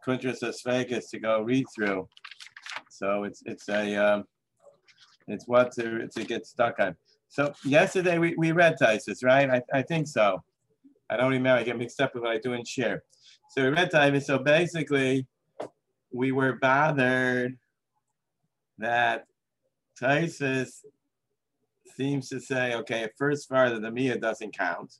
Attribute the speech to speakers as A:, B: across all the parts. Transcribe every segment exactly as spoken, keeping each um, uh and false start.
A: Quintris Vegas to go read through. So it's it's a um, it's what to to get stuck on. So yesterday we, we read Taisus, right? I, I think so. I don't remember. I get mixed up with what I do and share. So we read Taisus. So basically, we were bothered that Taisus seems to say, okay, at first part of the Mia doesn't count.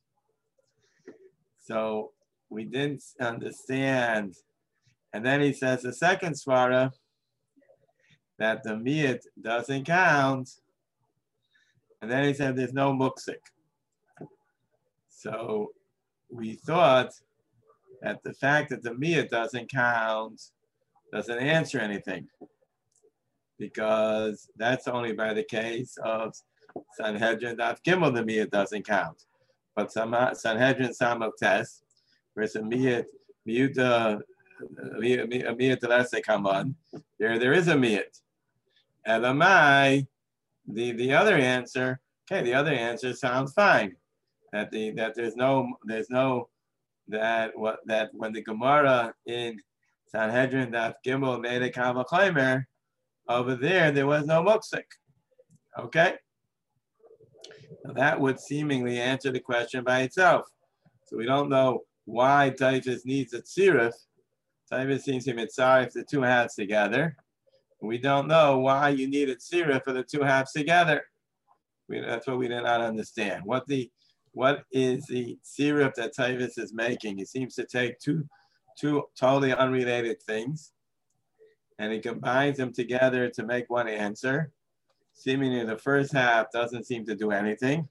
A: So we didn't understand. And then he says the second svara that the miyat doesn't count. And then he said there's no muksik. So we thought that the fact that the miyat doesn't count doesn't answer anything, because that's only by the case of Sanhedrin Daf Gimel, the miyat doesn't count. But Sanhedrin Samach Test, versus a miyat, miyuta, a miyat less come on, there there is a miyat. Elamai, the the other answer, okay, the other answer sounds fine. That the that there's no there's no that what that when the Gemara in Sanhedrin Daf Gimel made a Kava Chaimer, over there there was no muksik. Okay, now that would seemingly answer the question by itself. So we don't know why Taifus needs a tziruf. Taifus seems to be mitzaref the two halves together. We don't know why you need a tziruf for the two halves together. We, that's what we did not understand. What the what is the tziruf that Taifus is making? He seems to take two two totally unrelated things, and he combines them together to make one answer. Seemingly the first half doesn't seem to do anything,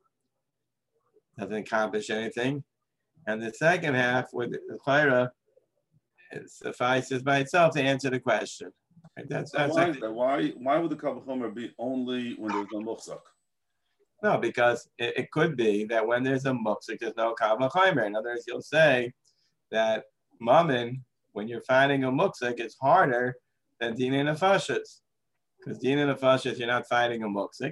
A: doesn't accomplish anything. And the second half with the Chayra, it suffices by itself to answer the question. Right? That's, that's
B: why,
A: like
B: is that? why why would the Kava Chomer be only when there's no muksuk?
A: No, because it, it could be that when there's a muksuk, there's no Kava Chomer. In other words, you'll say that Mammon, when you're finding a muksuk, it's harder than Dina Nefashis. Because Dina Nefashis, you're not fighting a muksuk.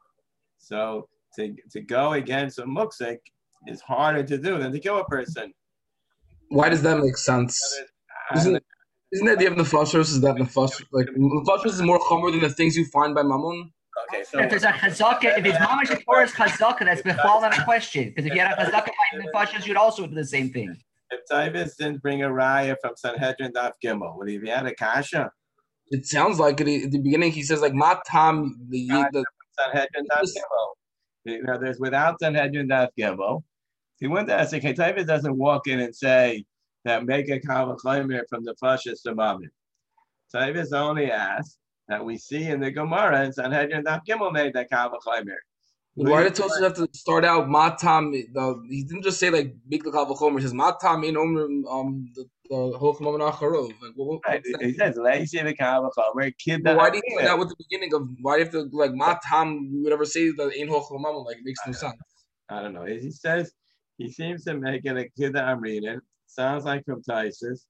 A: So to, to go against a muksuk is harder to do than to kill a person.
C: Why does that make sense? Isn't, isn't that the of Nefashos? Is that Nefashos? Like, Nefashos is more chomer than the things you find by Mammon?
A: Okay, so
D: if there's a chazaka, if it's mamash a Torah's chazaka, that's bechwal not a question. Because if you had a chazaka by Nefashos, you'd also do the same thing.
A: If Taibis didn't bring a raya from Sanhedrin Daf Gimel, would he be had a kasha?
C: It sounds like it. At the beginning, he says like matam the the
A: Sanhedrin Daf Gimel. You know, there's without Sanhedrin Daf Gimel. He went to ask, okay, Taibis doesn't walk in and say that make a kava chaymer from the fashis to mammon. Taibis only asks that we see in the Gemara and Sanhedrin Daf Gimel made that kava chaymer.
C: Why did Tosfos have to start out matam? The, he didn't just say like big the kava chomer. He says matam in um the the hochmam nacharov. Like, what,
A: right. He says leishi the kava chomer kid.
C: Why did he start out with the beginning of why do you have to like matam? We would ever say that in hochmam like it makes no sense.
A: I don't know. He says he seems to make it a kid that I'm reading. Sounds like from Taisus.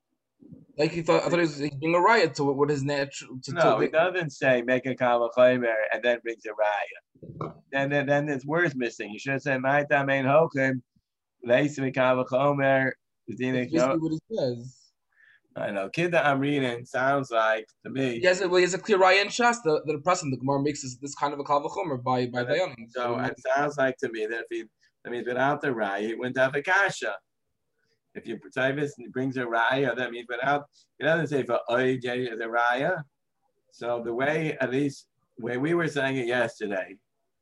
C: Like he thought, I thought he was he's being a riot to what his natural. To,
A: no,
C: to,
A: he doesn't say make a kava chaymer and then brings a raya. And then then there's words missing. You should have said my time ain't hokum. Leishi kava chaymer.
C: That's basically what he says.
A: I know. Kid that I'm reading sounds like to me.
C: He has a, well, he has a clear raya in Shas that the present the Gemara makes this, this kind of a kava chomer by by Dayanim.
A: So, so it sounds like to me that if he, that means without the raya, he went to have a kasha. If you Taibis brings a raya, that means without, it doesn't say for oij the raya. So the way, at least, way we were saying it yesterday,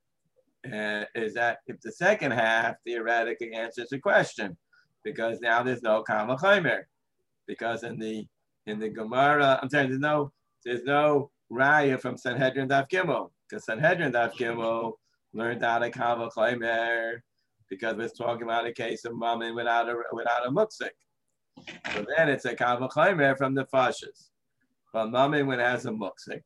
A: uh, is that if the second half theoretically answers the question, because now there's no kama chaymer, because in the in the Gemara, I'm sorry, there's no there's no raya from Sanhedrin Daf Gimel, because Sanhedrin Daf Gimel learned out a kama chaymer. Because we're talking about a case of mammon without a without a muksik. So then it's a kava chaymer from the fashis. But mammon when it has a muksik.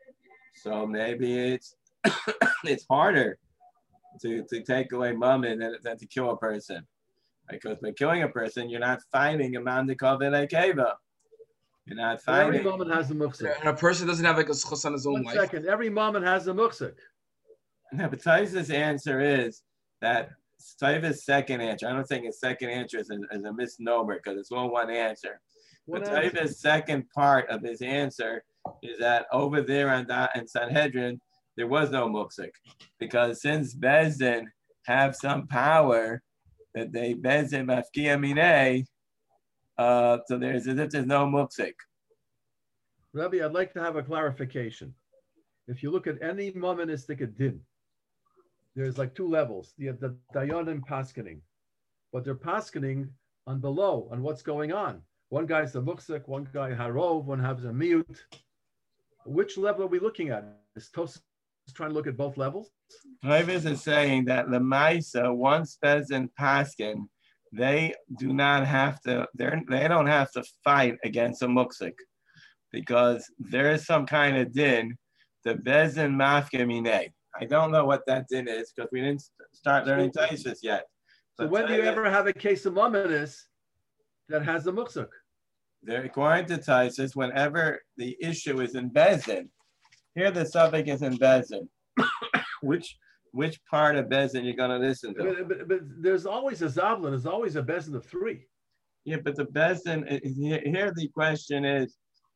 A: So maybe it's it's harder to, to take away mammon than, than to kill a person. Because by killing a person, you're not finding a man to call it a keva. You're not finding.
E: Every mammon has a muksik.
C: And a person doesn't have like a schos on his own
E: One
C: life.
E: second. Every mammon has a muksik.
A: No, but Taisa's answer is that Taiva's second answer, I don't think his second answer is a, is a misnomer because it's all one answer.
E: One
A: But
E: answer.
A: Taib's second part of his answer is that over there in, in Sanhedrin, there was no muksik. Because since Bezdin have some power that they Bezdin mafkia minei, uh, so there's as if there's no muksik.
E: Rabbi, I'd like to have a clarification. If you look at any monistic din, there's like two levels. You have the Dayanim paskening, but they're paskening on below, on what's going on. One guy's a muksik, one guy harov, one has a miut. Which level are we looking at? Is Tosfos trying to look at both levels?
A: Taibis is saying that Lemaisa, once Bezdin paskin, they do not have to, they they don't have to fight against a muksik because there is some kind of din, the Bezdin mafka minei. I don't know what that din is because we didn't start learning Taishas yet.
E: So
A: But
E: when do you
A: Taibis-
E: ever have a case of mominus that has the muksuk?
A: They're according to Taishas, whenever the issue is in Bezdin, here the suffix is in Bezdin. which which part of Bezdin you're going to listen to?
E: But, but, but there's always a zablin, there's always a bezin of three.
A: Yeah, but the Bezdin, here the question is,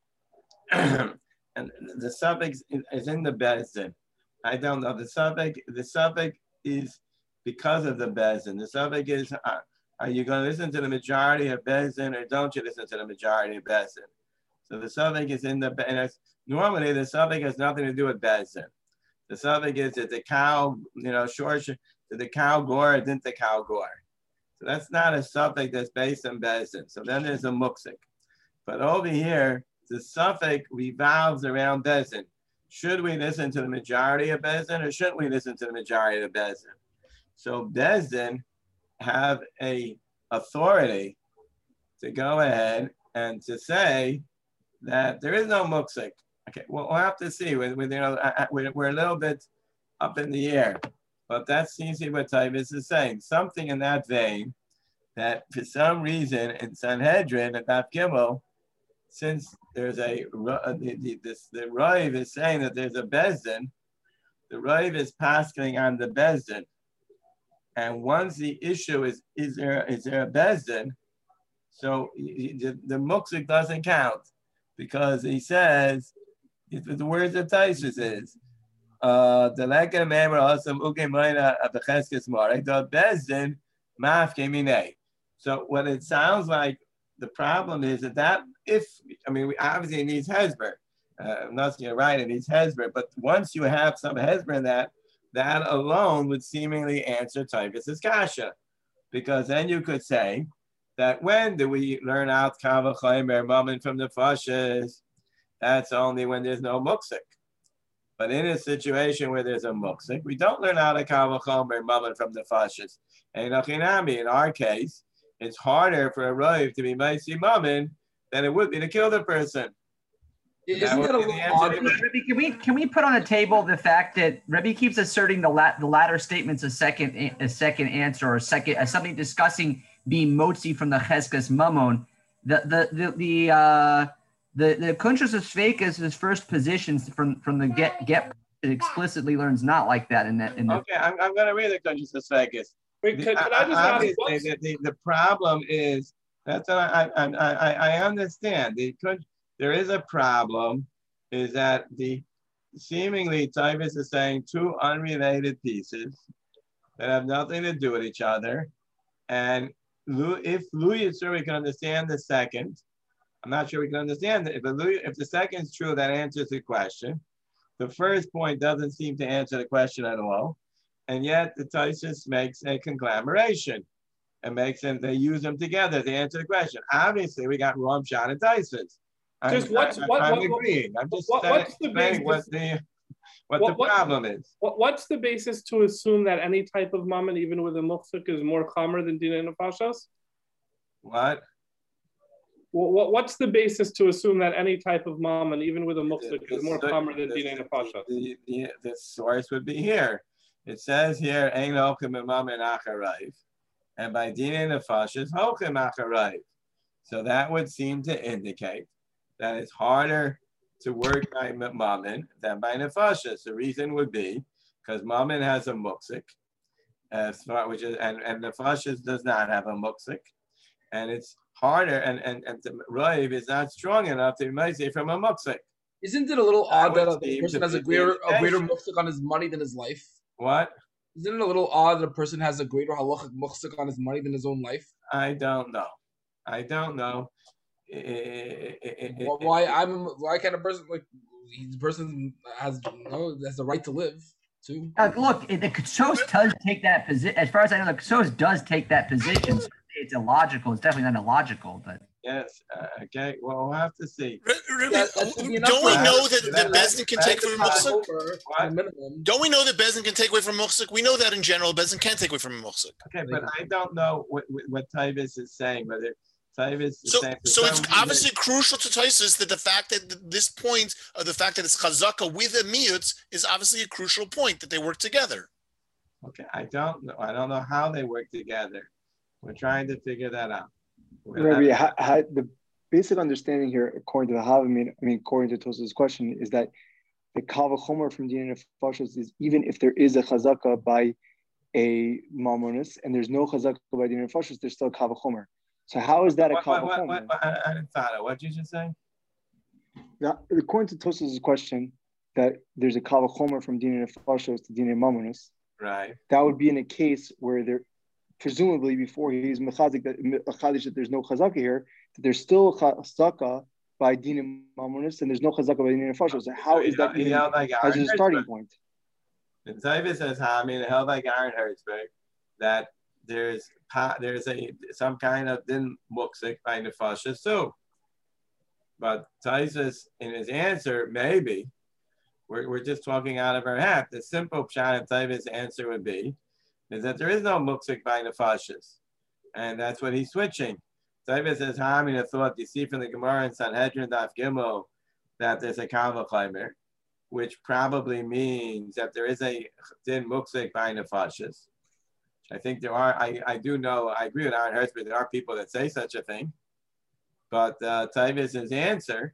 A: and the suffix is in the Bezdin. I don't know. The suffix, the suffix is because of the Bezdin. The suffix is, uh, are you going to listen to the majority of Bezdin or don't you listen to the majority of Bezdin? So the suffix is in the, and it's, normally the suffix has nothing to do with Bezdin. The suffix is that the cow, you know, short, did the cow gore or didn't the cow gore? So that's not a suffix that's based on Bezdin. So then there's a muksik. But over here, the suffix revolves around Bezdin. Should we listen to the majority of Bezdin or shouldn't we listen to the majority of Bezdin? So Bezdin have a authority to go ahead and to say that there is no muksik. Okay, well, we'll have to see. We're, we're, you know, we're, we're a little bit up in the air, but that seems to be what Taibis is saying. Something in that vein that for some reason in Sanhedrin and Daf Gimel, since there's a, the, the, this, the Rav is saying that there's a Bezdin, the Rav is passing on the Bezdin. And once the issue is, is there, is there a Bezdin? So the, the muksik doesn't count because he says, if the words of Taishas is, uh, the lekah member also uke moina of the cheskes marek the Bezdin maf keminei. So what it sounds like, the problem is that that if I mean we obviously it needs hesber, uh, I'm not saying right, it needs hesber, but once you have some hesber in that, that alone would seemingly answer Taibis' kasha, because then you could say that when do we learn out kavachaymer moment from the fashes? That's only when there's no muksik. But in a situation where there's a muksik, we don't learn out a kavachaymer moment from the fashes. And in our case, it's harder for a Rav to be Maisi Mammon than it would be to kill the person.
C: Isn't
A: That would
C: that a
A: be the
C: little
A: answer.
C: odd?
D: Rebbe, can we can we put on the table the fact that Rebbe keeps asserting the lat the latter statement's a second a second answer or a second as something discussing being motzi from the cheskas mamon. The the the the uh, the the Kuntrus of Sveikas, his first positions from from the get get explicitly learns not like that in that in that.
A: Okay, I'm, I'm going to read the Kuntrus of Sveikas.
F: Wait, could, could I just ask?
A: Obviously,
F: What's,
A: the, the, the problem is that's what I I, I, I understand. The, there is a problem, is that the seemingly Taibis is saying two unrelated pieces that have nothing to do with each other, and if Lu Yitzur we can understand the second, I'm not sure we can understand it. But if the second is true, that answers the question. The first point doesn't seem to answer the question at all. And yet the Taisus makes a conglomeration and makes them, they use them together to answer the question. Obviously, we got Ram Shad and Taisus. I'm,
F: Just what's-
A: I'm,
F: what-
A: I'm
F: what-
A: agreeing. I'm just
F: what- what's the
A: explaining what
F: basis-
A: the, what,
F: what-
A: the
F: what-
A: problem is.
F: what, what's the basis to assume that any type of mammon, even with a muksuk, is more calmer than Dina Nefashas?
A: What?
F: What, what, what's the basis to assume that any type of mammon, even with a muksuk,
A: The-
F: is more
A: the-
F: calmer than
A: the-
F: Dina Nefashas?
A: The, the, the source would be here. It says here, Ein Hokim Mammon Acharayv. And by Dina Nefashas, Hokim Acharayv. So that would seem to indicate that it's harder to work by Mammon than by Nefashas. The reason would be because Mammon has a muksik, as far, which is, and, and Nefashas does not have a muksik. and it's harder, and and and the Rav is not strong enough to be Moshe from a Muksik.
C: Isn't it a little
A: That
C: odd that
A: would
C: a
A: seem
C: person
A: to
C: has a
A: be
C: greater
A: the
C: a greater
A: indication.
C: muhsik on his money than his life?
A: What?
C: Isn't it a little odd that a person has a greater halachic muhsik on his money than his own life?
A: I don't know. I don't know. It, it,
C: Why,
A: it,
C: why I'm why can't a person like the person has you know has the right to live too?
D: Uh, look, the Ksos does take that position. As far as I know, the Ksos does take that position. So it's illogical. It's definitely not illogical, but
A: yes. Uh, okay. Well, we'll have to see.
G: Re- Rabbi,
C: That- that should be enough
G: don't we
C: for
G: know
C: us.
G: that, that
A: That's-
G: Bezdin can
A: that's
G: take away from
A: fine.
G: Muksuk?
C: At a minimum.
G: Don't we know that Bezdin can take away from Muksuk? We know that in general, Bezdin can take away from Muksuk.
A: Okay, but I don't know what what, what Tavis is saying. Whether Tavis is
G: So,
A: saying for
G: so it's
A: some reason-
G: obviously crucial to Taisus that the fact that th- this point of the fact that it's chazaka with a miyutz is obviously a crucial point that they work together.
A: Okay, I don't know. I don't know how they work together. We're trying to figure that out. We're
H: Rabbi,
A: not-
H: ha, ha, the basic understanding here, according to the Havamim, I mean, according to Tosafos' question, is that the Kal V'chomer from Din Nefashos is even if there is a chazaka by a mamonis and there's no chazaka by Din Nefashos, there's still a Kal V'chomer. So how is that a
A: What,
H: Kal
A: what, what,
H: V'chomer?
A: what, what, I, I didn't follow. What did you just say?
H: Now, according to Tosafos' question, that there's a Kal V'chomer from Din Nefashos to Din Mamonis,
A: Right.
H: that would be in a case where there, presumably before he's mechazik that mechadish that there's no chazaka here, that there's still chazaka by din mamonis and there's no chazaka by din nefashos. So how is that
A: He
H: even
A: held like
H: as
A: Aaron
H: a starting
A: Hertzberg.
H: point?
A: The Tavis says, I mean, it held like Aaron Hertzberg, that there's there's a some kind of din muksik by nefashos too. But Tavis, in his answer, maybe. We're, we're just talking out of our hat. The simple pshat of Tavis' answer would be is that there is no muksik by nefashos, and that's what he's switching. Tavis says, Hamina thought you see from the Gemara in Sanhedrin Daf Gimel that there's a Kal V'chomer, which probably means that there is a din muksik by nefashos. I think there are. I, I do know. I agree with Aaron Hertzberg. There are people that say such a thing, but uh, Tavis' answer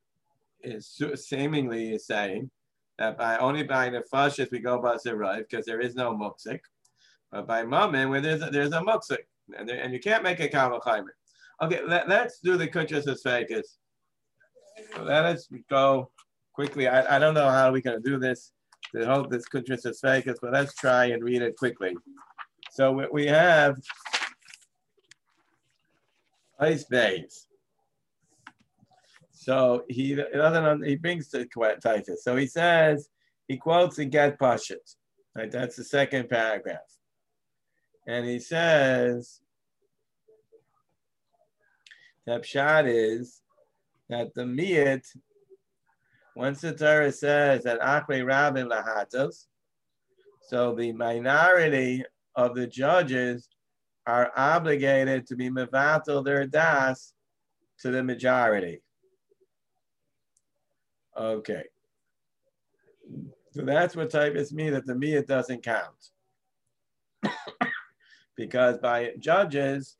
A: is seemingly is saying that by only by nefashos we go by zerav because there is no muksik, but by mammon where there's a, there's a muksik, and there, and you can't make a Kal V'chomer. Okay, let, let's do the Kuntres Esfekes. Let us go quickly. I, I don't know how we're going to do this. To hold this Kuntres Esfekes, but let's try and read it quickly. So we, we have ice bays. So he doesn't. He brings the Titus. So he says he quotes the Get Pashut. Right, that's the second paragraph, and he says that pshat is that the miyat. Once the Torah says that Achrei Rabim Lahatos, so the minority of the judges are obligated to be mevatel their das to the majority. Okay. So that's what types mean that the miyat doesn't count. Because by judges,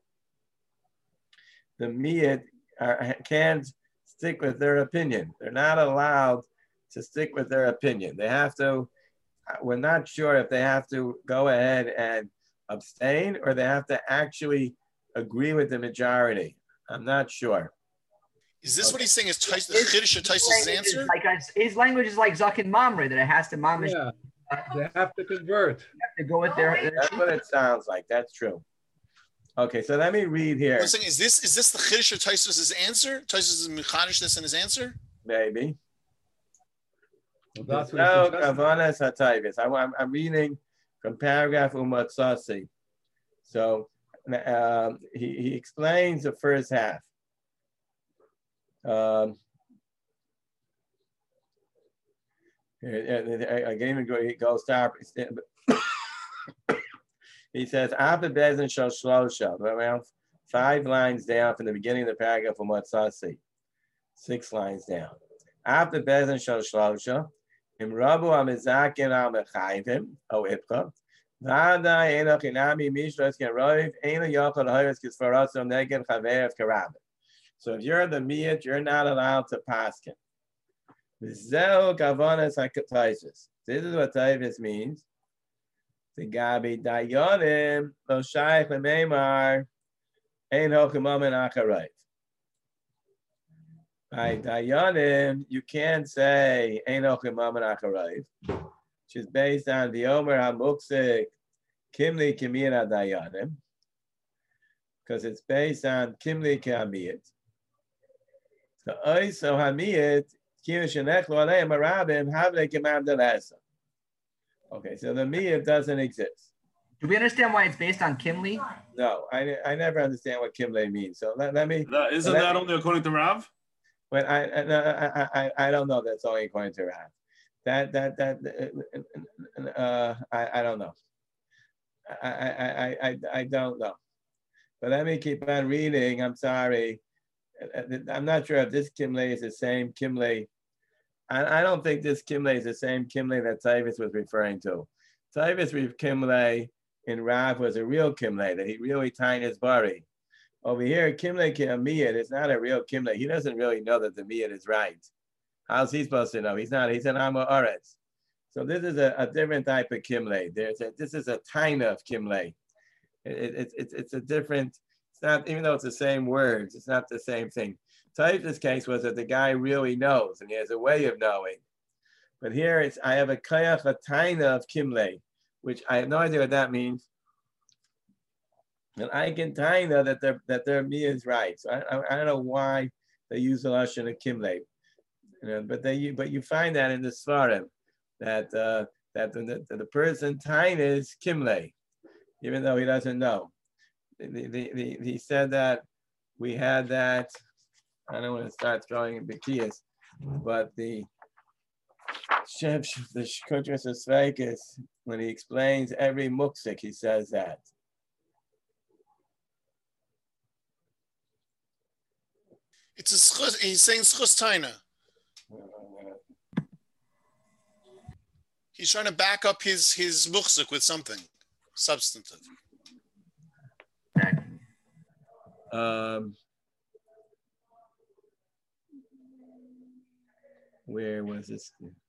A: the miyat are, can't stick with their opinion. They're not allowed to stick with their opinion. They have to, we're not sure if they have to go ahead and abstain or they have to actually agree with the majority. I'm not sure.
G: Is this
A: Okay.
G: what he's saying? Is Tais- the Chiddush of Taisus'
D: His
G: answer?
D: Like his language is like Zakin Mamre, that it has to mamish.
E: Yeah, they have to convert.
D: have to go with their. their
A: That's what it sounds like. That's true. Okay, so let me read here.
G: I'm saying, is this is this the Chiddush of Taisus' answer? Taisus' Mechanish this in his answer?
A: Maybe.
E: Well, that's what
A: No,
E: he suggested.
A: Kavanas HaTayvis. I- I'm, I'm reading from paragraph Umatsasi. So um, he, he explains the first half. Um, again, he goes stop. He says, "After Bezin shall shlosha," around five lines down from the beginning of the paragraph from Matsasi, six lines down. After Bezin shall shlosha, im rabu amizakin al mechayvim o ipcha. Vada enoch inami mishras can roiv eno yochel hayos kisfarasim neged chaver of karabim. So if you're the miyat, you're not allowed to paskin. Zeo kavanas hakataisis. This is what taivis means. The gabi dayonim lo shaykh lemeimar Ein hochemamen acharayv. By Dayanim, you can't say Ein hochemamen acharayv, which is based on the Omer HaMuksik Kimli Kimina Dayanim, because it's based on Kimli Kamiyat. So Oiso Hamiyat, Kimishanechlo Aleim Arabim, Havle Kimam Delasa. Okay, so the Miyat doesn't exist.
D: Do we understand why it's based on Kimli?
A: No, I, I never understand what Kimle means. So let, let me.
B: That, isn't
A: let
B: that
A: me,
B: only according to Rav?
A: But I, I, I, I don't know. That's only according to Rav. That, that, that, uh, I, I don't know. I, I, I, I, I don't know. But let me keep on reading. I'm sorry. I'm not sure if this Kimle is the same Kimle. I, I don't think this Kimle is the same Kimle that Tavis was referring to. Tavis Kimle in Rav was a real Kimle, that he really tied his bari. Over here, Kimle Ki'amiyat is not a real Kimle. He doesn't really know that the Miyat is right. How's he supposed to know? He's not. He's an Amma Aretz. So this is a, a different type of Kimle. There's a, this is a Taina of Kimle. It, it, it, it's a different, it's not, even though it's the same words, it's not the same thing. Taif's case was that the guy really knows and he has a way of knowing. But here it's, I have a Kayach, a Taina of Kimle, which I have no idea what that means. And I can Taina that their that their Mia is right. So I, I, I don't know why they use the Lashon of Kimle. You know, but they but you find that in the Svarim that uh, that the, the, the person Taina is Kimle, even though he doesn't know. The, the, the, he said that we had that. I don't want to start throwing in Bekias, but the Shev, the Kutras of Sveikis, when he explains every muksik, he says that.
G: It's a schus, he's saying schus taina. He's trying to back up his his muksik with something substantive.
A: Um, where was this?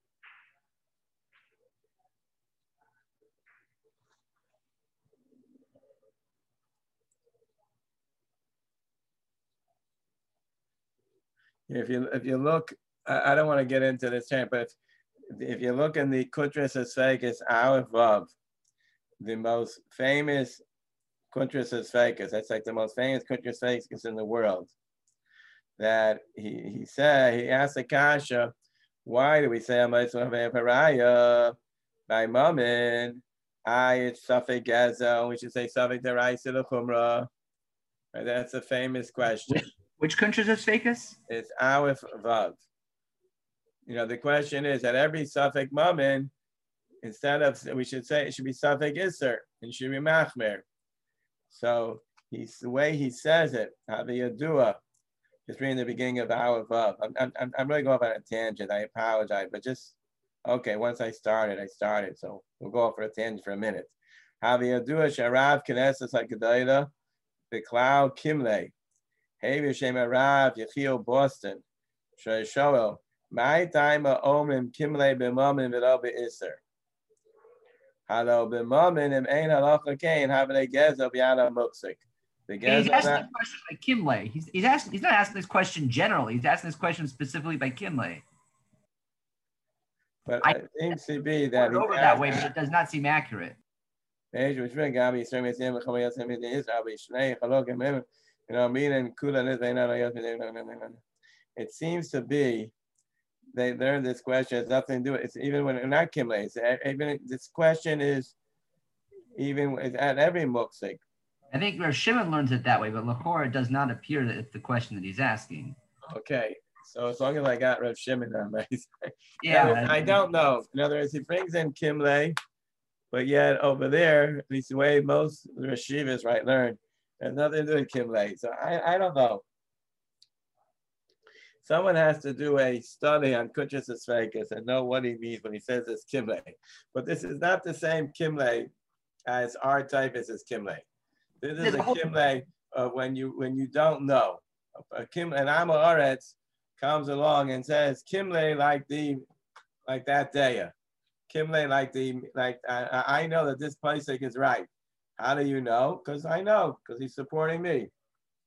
A: If you if you look, I, I don't want to get into this time, but if, if you look in the Kutras Esfekis Aleph Vav, the most famous Kutras Esfekis, that's like the most famous Kutras Esfekis in the world, that he, he said, he asked the Kasha, why do we say Amaitzu Paraya by Mammon? I, it's Safek Gaza, we should say Safek Deraisa L'Chumra. Right, that's a famous question.
D: Which, which countries is Fakis?
A: It's Aleph Vav. You know, the question is that every Safek Mammon, instead of, we should say it should be Safek Isser, and should be Machmer. So he's, the way he says it, Haviyadua, just reading the beginning of Aleph Vav. I'm, I'm, I'm really going off on a tangent, I apologize, but just, okay, once I started, I started, so we'll go off for a tangent for a minute. Haviyadua Sharav Knesses HaKadoida, B'Klau Kimle, Hey V'Shem Arav Yechiel Boston, Shoel, My time Omim Kimle B'Mamin V'Lo B'Isser. Halo B'Mamin Im Ein Halacha Kain Havle Gezel B'Yada Muksik.
D: He's asking the question by Kimle. He's he's asking. He's not asking this question generally. He's asking this question specifically by Kimle.
A: But I, it seems to be that
D: he's over that way, but it does not seem accurate. It
A: seems to be they learned this question has nothing to do with it. It's even when not Kimle. It's even this question is even at every muksik.
D: I think Rav Shimon learns it that way, but Lahore does not appear that it's the question that he's asking.
A: Okay, so as long as I got Rav Shimon on my side.
D: Yeah.
A: I don't know. In other words, he brings in Kimle, but yet over there, at least the way most Rashivas right learn, there's nothing to do with Kimle. So I, I don't know. Someone has to do a study on Kutras Esfekis and know what he means when he says it's Kimle. But this is not the same Kimle as our type is as Kimle. This is a Kimle of when you when you don't know. A Kim, an Amma Aretz comes along and says Kimle like the like that day. Kimle like the like I, I know that this pasuk is right. How do you know? Because I know, because he's supporting me.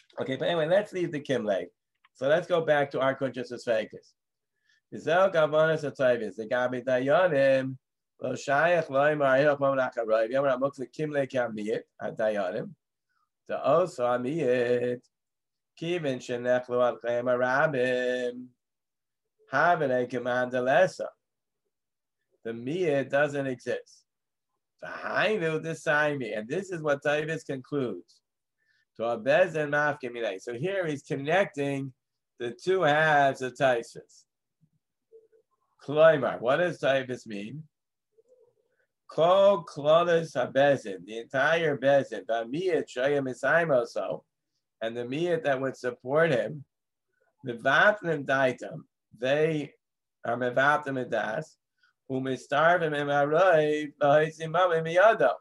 A: Okay, but anyway, let's leave the Kimle. So let's go back to our consciousness focus. Izel Gavanas Atavis, the Gabi Dayanim, Lo Shayach Loimar, Hilch Momanach Arayv, Yamar Amok the Kimle Kamiyit, at Dayanim, the also Amiyit, Kivin Shenechlu Al Chaim Arabim, Havene Kamandalesa. The Miyit doesn't exist. The Hainu Desaimi, and this is what Tavis concludes. To Abez and Mafkimine. So here he's connecting the two halves of Taisus. Kloimar, what does Tavis mean? Kol Klodas Habezin, the entire Bezin, the Miyat Shayam Isaimoso, and the Miyat that would support him, the Vatnim Daitam, they are Mevatim Edas, who mistarvim im Arayv, Lahaisimam im Yado.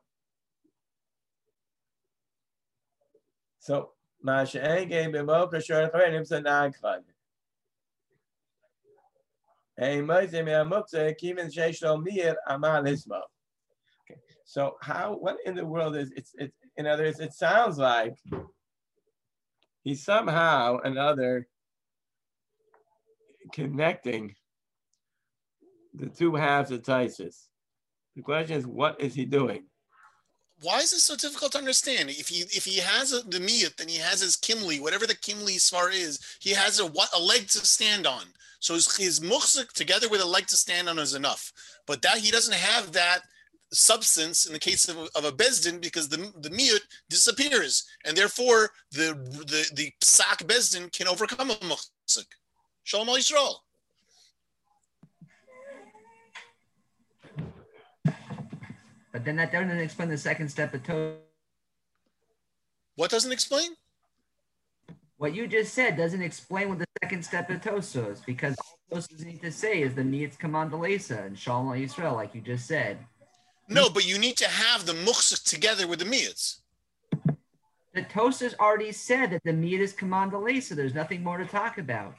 A: So, Masha'enge b'moka shor charenim sanagchad. Hey, Moshe me'amukze kivin sheish lo mir amal hismo. Okay. So, how? What in the world is it's? It's in other words, it sounds like he's somehow another connecting the two halves of Taisus. The question is, what is he doing?
G: Why is this so difficult to understand? If he if he has a, the miyut, then he has his kimli, whatever the kimli svar is, he has a a leg to stand on. So his, his muchzik together with a leg to stand on is enough. But that he doesn't have that substance in the case of, of a bezdin because the the miyut disappears, and therefore the the the psak bezdin can overcome a muchzik. Shalom al Yisrael.
D: But then that doesn't explain the second step of Torah.
G: What doesn't explain?
D: What you just said doesn't explain what the second step of Tosos is, because all Tosos need to say is the Miyatz Kamandalesa and Shalom al Yisrael, like you just said.
G: No, but you need to have the muchzik together with the miyatz.
D: The Tosos already said that the Miyat is Kamandalesa. There's nothing more to talk about.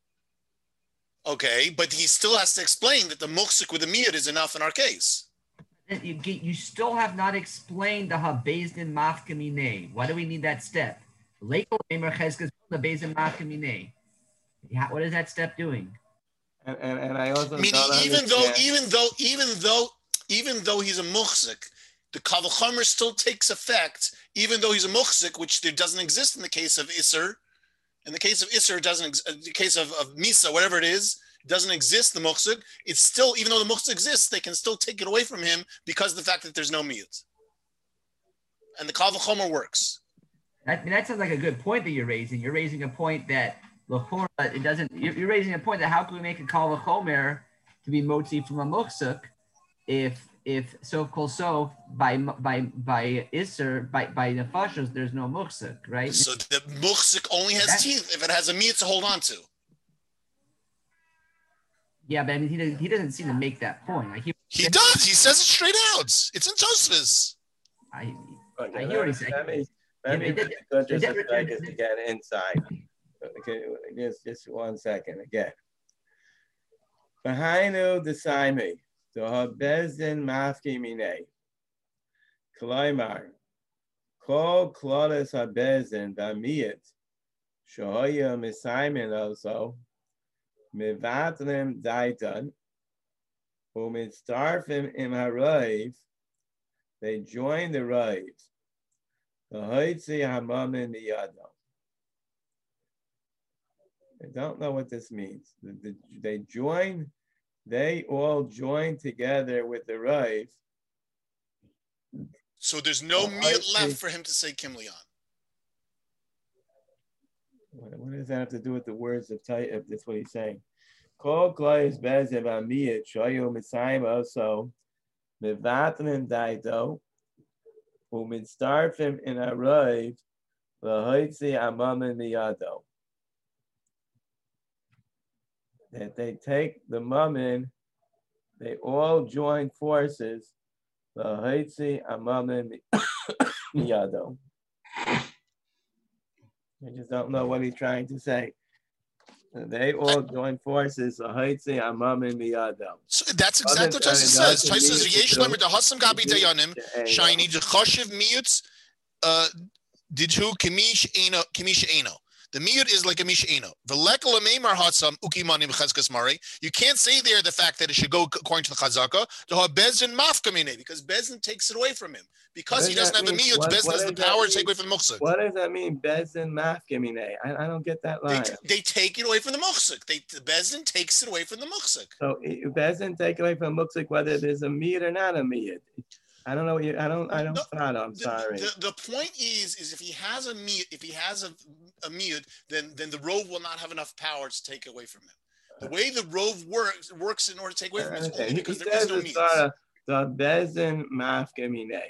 G: Okay, but he still has to explain that the muchzik with the miyat is enough in our case.
D: You, get, you still have not explained the Habezdin Mafkamine. Why do we need that step? What is that step doing?
A: And, and, and I also
G: meaning even though even though even though even though he's a muchzik, the kal v'chomer still takes effect, even though he's a muchzik, which there doesn't exist in the case of Isser. In the case of Isser, it doesn't. In the case of, of Misa, whatever it is, doesn't exist, the muchzik, it's still, even though the muchzik exists, they can still take it away from him because of the fact that there's no miyut. And the kal v'chomer works.
D: That, I mean, that sounds like a good point that you're raising. You're raising a point that it doesn't, you're raising a point that how can we make a kal v'chomer to be motzi from a muchzik if, if sof kol sof by, by, by Isser, by, by nefashos, there's no muchzik, right?
G: So the muchzik only has That's, teeth if it has a miyut to hold on to.
D: Yeah, but I mean, he doesn't, he doesn't seem to make that point. I hear
G: he does. He says it straight out. It's in Tosfos.
D: I,
A: okay,
D: I hear what he's saying.
A: Let me, let me go just a second to get inside. Okay, just, just one second again. Behind the Saimi, the Habezdin Mafki Mine, Klaimar, Kol Klodas Habezdin, Bamiyat, Shoya Misaimin also. Mevatlim Daitan, whom it starfim im Harayv, they join the Rayv. The Haitzi Hamamin Miyado. I don't know what this means. The, the, they join, they all join together with the Rayv.
G: So there's no
A: oh,
G: miyut left for him to say Kim Leon.
A: What does that have to do with the words of Tay? If that's what he's saying. Kol klois bezev amiyat shoyu mitzayim also mevatlim daito umitzarfim in arayv lahoitzi amamin miyado. That they take the mammon, they all join forces lahoitzi amamin miyado. I just don't know what he's trying to say. They all join forces. So that's exactly
G: what Taisa says. Taisa says, "Yesh lemer dehasam gabi dayanim shayni dechashiv miyutz Did who kimish eno kimish eno. The miyut is like a mish'eno. You can't say there the fact that it should go according to the chazaka because Bezdin takes it away from him. Because he doesn't have the miyut, Bezdin has the power to take away from the muhsik.
A: What does that mean, Bezdin mafkamine? I, I don't get that line.
G: They, they take it away from the muhsik. They the Bezdin takes it away from the muhsik.
A: So Bezdin take away from muhsik whether there's a miyut or not a miyut. I don't know what you. I don't. I don't
G: no,
A: follow. I'm
G: the,
A: sorry.
G: The, the point is, is if he has a miyut, if he has a, a miyut, then then the rove will not have enough power to take away from him. The way the rove works works in order to take away from him is only because there is no miyut.
A: The Bezdin mafkamine.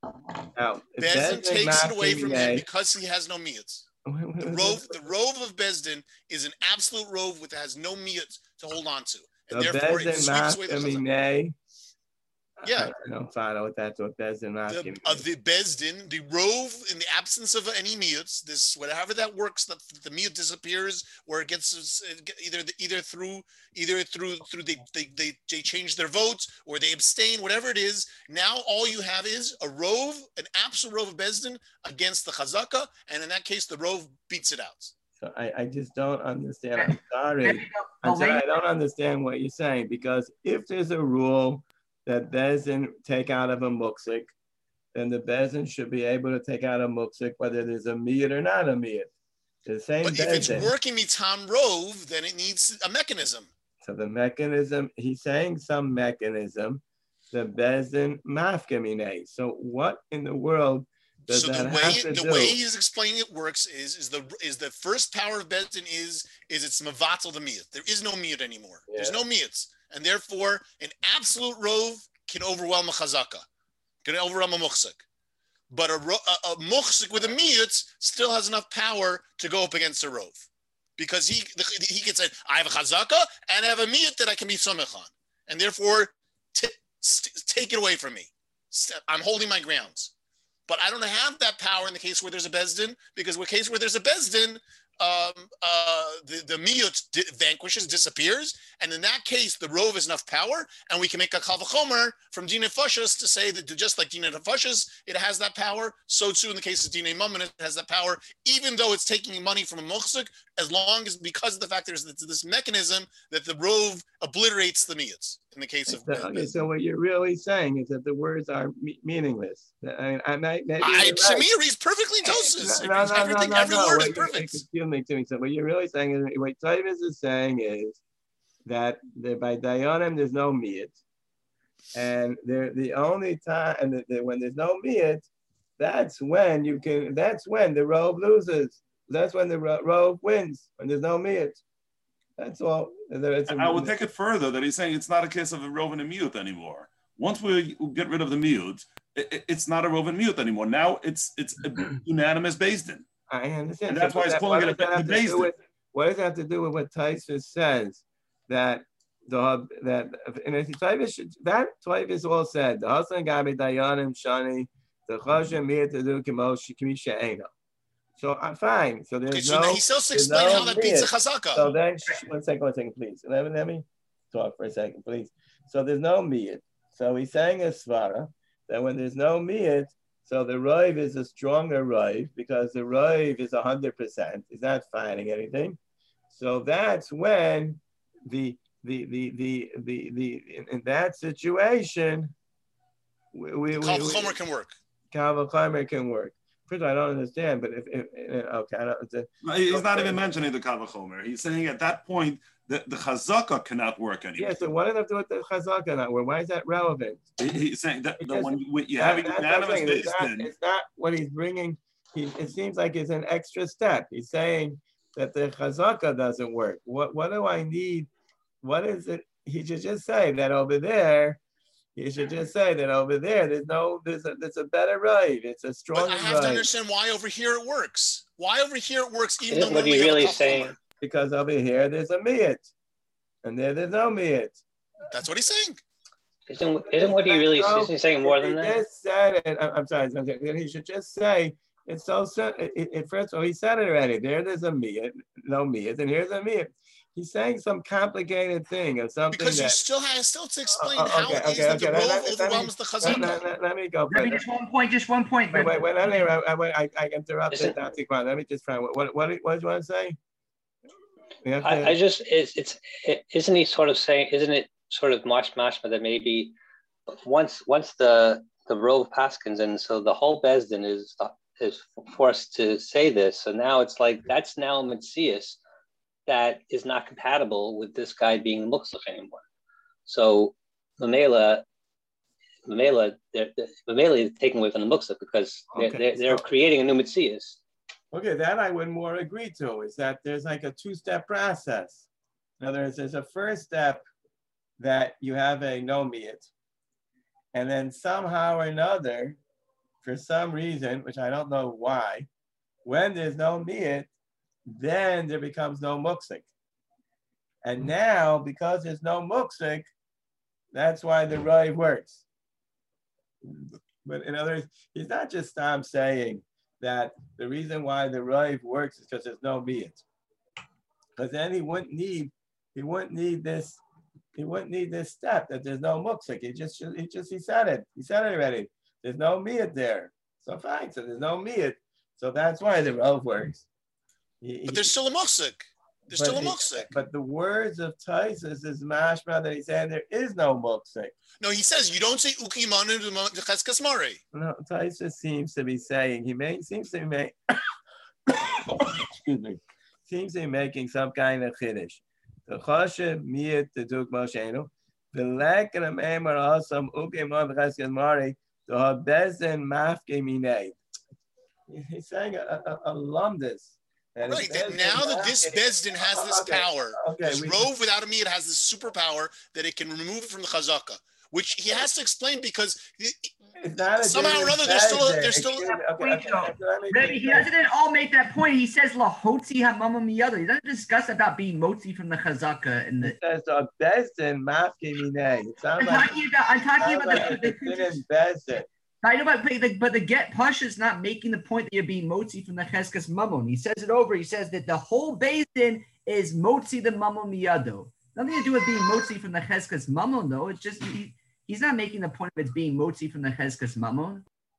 A: Now,
G: Bezdin takes it away from him because he has no miyuts. The rove, the rove of Bezdin is an absolute rove that has no miyut to hold on to, and
A: the
G: therefore it
A: Bezdin
G: sweeps away the chazak. Yeah,
A: I don't follow what that's what Bezdin
G: the, uh, the Bezdin, the rove, in the absence of any miyuts, this whatever that works, that the miyut disappears, or it gets either either through either through through they, they they they change their votes or they abstain, whatever it is. Now all you have is a rove, an absolute rove of Bezdin against the chazaka, and in that case, the rove beats it out.
A: So I, I just don't understand. I'm sorry. I'm sorry. I don't understand what you're saying because if there's a rule that Bezdin take out of a muksik, then the Bezdin should be able to take out a muksik whether there's a miyut or not a miyut. The same
G: but
A: Bezdin.
G: If it's working mitam rove, then it needs a mechanism.
A: So the mechanism, he's saying some mechanism, the Bezdin mafkamine. So what in the world does
G: so
A: that
G: the way
A: have to
G: the
A: do?
G: way he's explaining it works is is the is the first power of Bezdin is is it's mavatal the miyut. There is no miyut anymore. Yeah. There's no miyuts. And therefore, an absolute rove can overwhelm a chazaka, can overwhelm a muhsik. But a, a, a muhsik with a miyut still has enough power to go up against a rove. Because he he can say, I have a chazaka and I have a miyut that I can be somech on. And therefore, t- st- take it away from me. I'm holding my grounds. But I don't have that power in the case where there's a Bezdin, because in the case where there's a Bezdin, Um, uh, the, the miyut di- vanquishes, disappears, and in that case, the rove has enough power, and we can make a kal v'chomer from Dina Fashas to say that just like Dina Fashas, it has that power, so too in the case of Dina Mammon, it has that power, even though it's taking money from a muhsik, as long as, because of the fact there's this, this mechanism that the rove obliterates the miyuts in the case of.
A: So, okay, so what you're really saying is that the words are me- meaningless. I, I might, maybe
G: I,
A: right.
G: to me, it reads perfectly tosis.
A: No, no, no,
G: Everything,
A: no, no,
G: every
A: no.
G: word
A: what
G: is perfect.
A: Excuse me, to me. So what you're really saying is, what Tavis is saying is that the, by Dayanim there's no miyut, and there the only time, and the, the, when there's no miyut, that's when you can. That's when the rove loses. That's when the ro- rove wins. When there's no miyut. That's all. It's a,
B: I would take it further that he's saying it's not a case of a rove and a miyut anymore. Once we get rid of the miyut, it, it's not a rove and miyut anymore. Now it's it's a unanimous Bezdin.
A: I understand.
B: And that's
A: so
B: why he's calling it a Bezdin.
A: What does that have to do with what Taisvis says that the that and Taisvis that Taisvis all said the Hasan Gabi Dayanim Shani the Chashem Mir to do Kimosh Kimisha Eno. So I'm fine. So there's
G: okay, so
A: no.
G: He still explain
A: no
G: how that beats a chazaka.
A: So then, one second, one second, please. Let me let me talk for a second, please. So there's no miyut. So he's saying a svara that when there's no miyut, so the rove is a stronger rove because the rove is one hundred percent. He's not finding anything. So that's when the the the the the, the in, in that situation we we
G: Kal v'chomer can work.
A: Kal v'chomer can work. First of all, I don't understand, but if, if okay, I don't,
B: no, he's okay. Not even mentioning the kal v'chomer. He's saying at that point that the chazaka cannot work anymore.
A: Yeah, so what does that do with the chazaka not work? Why is that relevant?
B: He, he's saying that the when you, you have unanimous
A: it's, not, it's not what he's bringing. He, it seems like it's an extra step. He's saying that the chazaka doesn't work. What what do I need? What is it? He should just say that over there. You should just say that over there, there's no, there's a, there's a better rove. It's a stronger
G: But I have
A: rove.
G: to understand why over here it works. Why over here it works even
I: Isn't
G: though
I: what he really saying?
A: Because over here there's a miyut, and there there's no miyut.
G: That's what he's saying.
I: Isn't, isn't what he really
A: no,
I: isn't he saying more than
A: he
I: that?
A: Just said it. I'm, I'm sorry. He should just say It's so simple. It, it, it, first of all, he said it already. There, there's a miyat, no miyat, and here's a miyat. He's saying some complicated thing or something.
G: Because
A: that,
G: you still have still to explain
A: uh, okay,
G: how it
A: okay,
G: is that
A: okay,
G: the
A: let,
G: rove
A: let,
G: overwhelms the
A: let,
G: chazaka.
A: let, let, let me go.
D: Rebbe, just one point, just one point.
A: Wait, wait, wait, let me, I, I, I, I interrupted
I: Isn't-
A: Doctor Kwan. Let me just try. What, what, what, what do you want to say? We have to,
I: I, I just it's, it's it, isn't he sort of saying isn't it sort of mash mashma that maybe once once the the rove paskins and so the whole Bezdin is is forced to say this, so now it's like that's now a Metzias that is not compatible with this guy being Muksach anymore. So Mamela Mamela they're, Mamela is taken away from the Muksach because they're,
A: Okay,
I: they're, they're
A: so-
I: creating a new Metzias.
A: Okay, that I would more agree to, is that there's like a two-step process. In other words, there's a first step that you have a no miyat, and then somehow or another, for some reason, which I don't know why, when there's no miyat, then there becomes no muksik. And now, because there's no muksik, that's why the rove works. But in other words, he's not just um, saying that the reason why the rove works is because there's no miyat. Because then he wouldn't need, he wouldn't need this, he wouldn't need this step that there's no muksik. He just, he just, he said it. He said it already. There's no miyat there. So fine. So there's no miyat. So that's why the rove works. He,
G: But there's still a muksik. There's
A: but
G: still a
A: he-
G: muksik.
A: But the words of Taisus is mashma that he's saying there is no muksik.
G: No, he says you don't say ukimanu to cheskas mari.
A: No, Taisus seems to be saying, he may, seems to be making, excuse me, seems to be making some kind of chiddush. The choshev miyat the duk moshenu, the lack of the memor also ukimanu cheskas mari, the habezin mafke minei. He's saying a, a, a lumdus. That
G: Right.
A: is
G: That
A: Bezdin
G: now that this
A: mafke-
G: Bezdin has this
A: Okay,
G: power,
A: okay,
G: this
A: we-
G: rove without a miyat has this superpower that it can remove it from the chazaka, which he has to explain because he-
A: It's not a
G: somehow or
A: different
G: another there's still a,
A: Bezdin.
G: there's still
A: Excuse me, okay,
D: Wait,
A: okay,
D: no.
A: okay, let me
D: Rebbe,
A: finish.
D: he doesn't at all make that point. He says lahotzi hamama miyado. He doesn't discuss about being motzi from the chazaka and the.
A: It says a Bezdin mafke minei. It
D: I'm
A: sounds like,
D: talking about. I'm talking
A: sounds
D: about
A: like
D: the.
A: it's
D: the,
A: a in Bezdin.
D: I know, but the, but the get push is not making the point that you're being motzi from the cheskas mamon. He says it over. He says that the whole basin is motzi the mamon miyado. Nothing to do with being motzi from the cheskas mamon, though. It's just he, he's not making the point of it's being motzi from the cheskas mamon.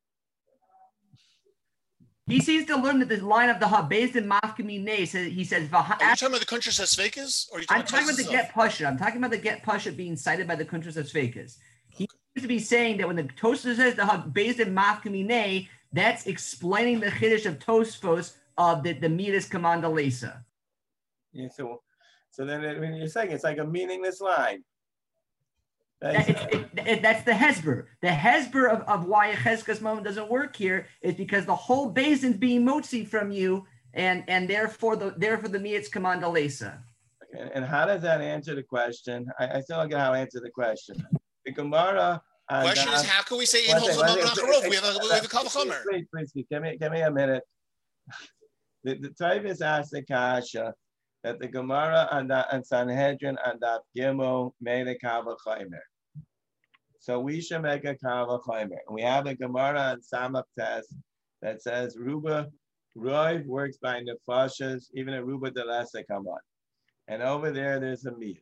D: He seems to learn that the line of the habezin mafkamine says he says.
G: Are you talking about the countries as fakers? Or are you talking
D: I'm talking about the
G: Taisus
D: get pusha. I'm talking about the get pusha being cited by the countries of Svekas. He seems to be saying that when the Tosfos says the based in mafkamine, that's explaining the chiddush of Tosfos of the the midas commanda lesa.
A: Yeah, so, so then it, when you're saying it's like a meaningless line.
D: That, it, it, it, that's the hesber. The hesber of, of why a cheskas moment doesn't work here is because the whole basin's being motzi from you, and and therefore the therefore the midas commanda lesa.
A: Okay, and how does that answer the question? I, I still don't get how to answer the question. The Gemara.
G: The question is, how can we say in
A: One second, one
G: Holchem
A: second,
G: Acharov? We have a, we have a
A: please,
G: Kavachomer.
A: please, please, please, give me, give me a minute. The, the Tavis asked the Kasha that the Gemara and, the, and Sanhedrin and the Gimel made a Kavachomer. So we should make a Kavachomer. We have a Gemara and Samach test that says Ruba, Roiv works by Nefashas, even a Ruba de Lesa come on. And over there, there's a meat.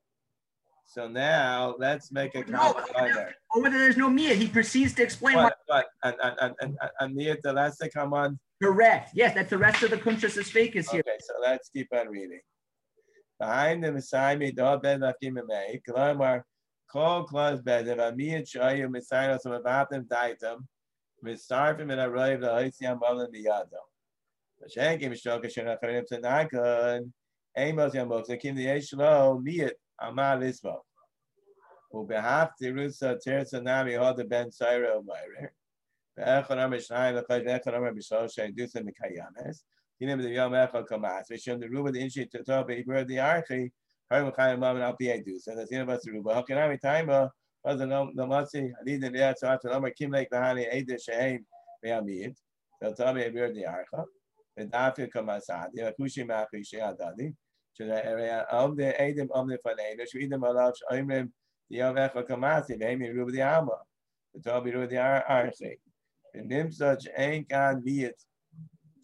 A: So now let's make a Kavachomer.
D: Over there, there's no miyat. He proceeds to explain
A: What,
D: why.
A: what, and, and, and, and, and Miyat de Lesa come on.
D: Correct. Yes, that's the rest of the kuntras of Svekas here.
A: Okay, so let's keep on reading. Behind the Messiah, the Ben Lafimame, Kalamar, Kol Klas Ben, the Amiyat Shayu, Messiah, some about them dietum, Mistarfim and arrived the Haitian Malan Miyado. The Shanky Mishoka Shanacharim Tanakon, Amos Yamos, the Kim the Eshlo, Miyat, Amal Ismo. Who behalf the Rusa Tersanami, all the Ben Syro Myre. The Echonom Mishnai, the Echonom Mishosha, do some Kayames. You know, the Yom Echo Kamas, we show the Ruba the Inchi to top, he burned the Archi, Harmakayam Mom and Alpiadu. So the Zinabas Ruba, how can I be time? Was the Namasi, I need the Yat, so after Lama Kim Lake, the Hani, Ada Shaim, Beamid. So tell me, I burned the Archa. The Dafi Kamasad, the Akushi Maki Shiadadi. To the area of the Adam of the Fanada, should them allow Shimrim, the Yom Echo Kamasi, Amy Ruba the Alma. The Toby Ruba the Archi. The Nim such ain't God be it.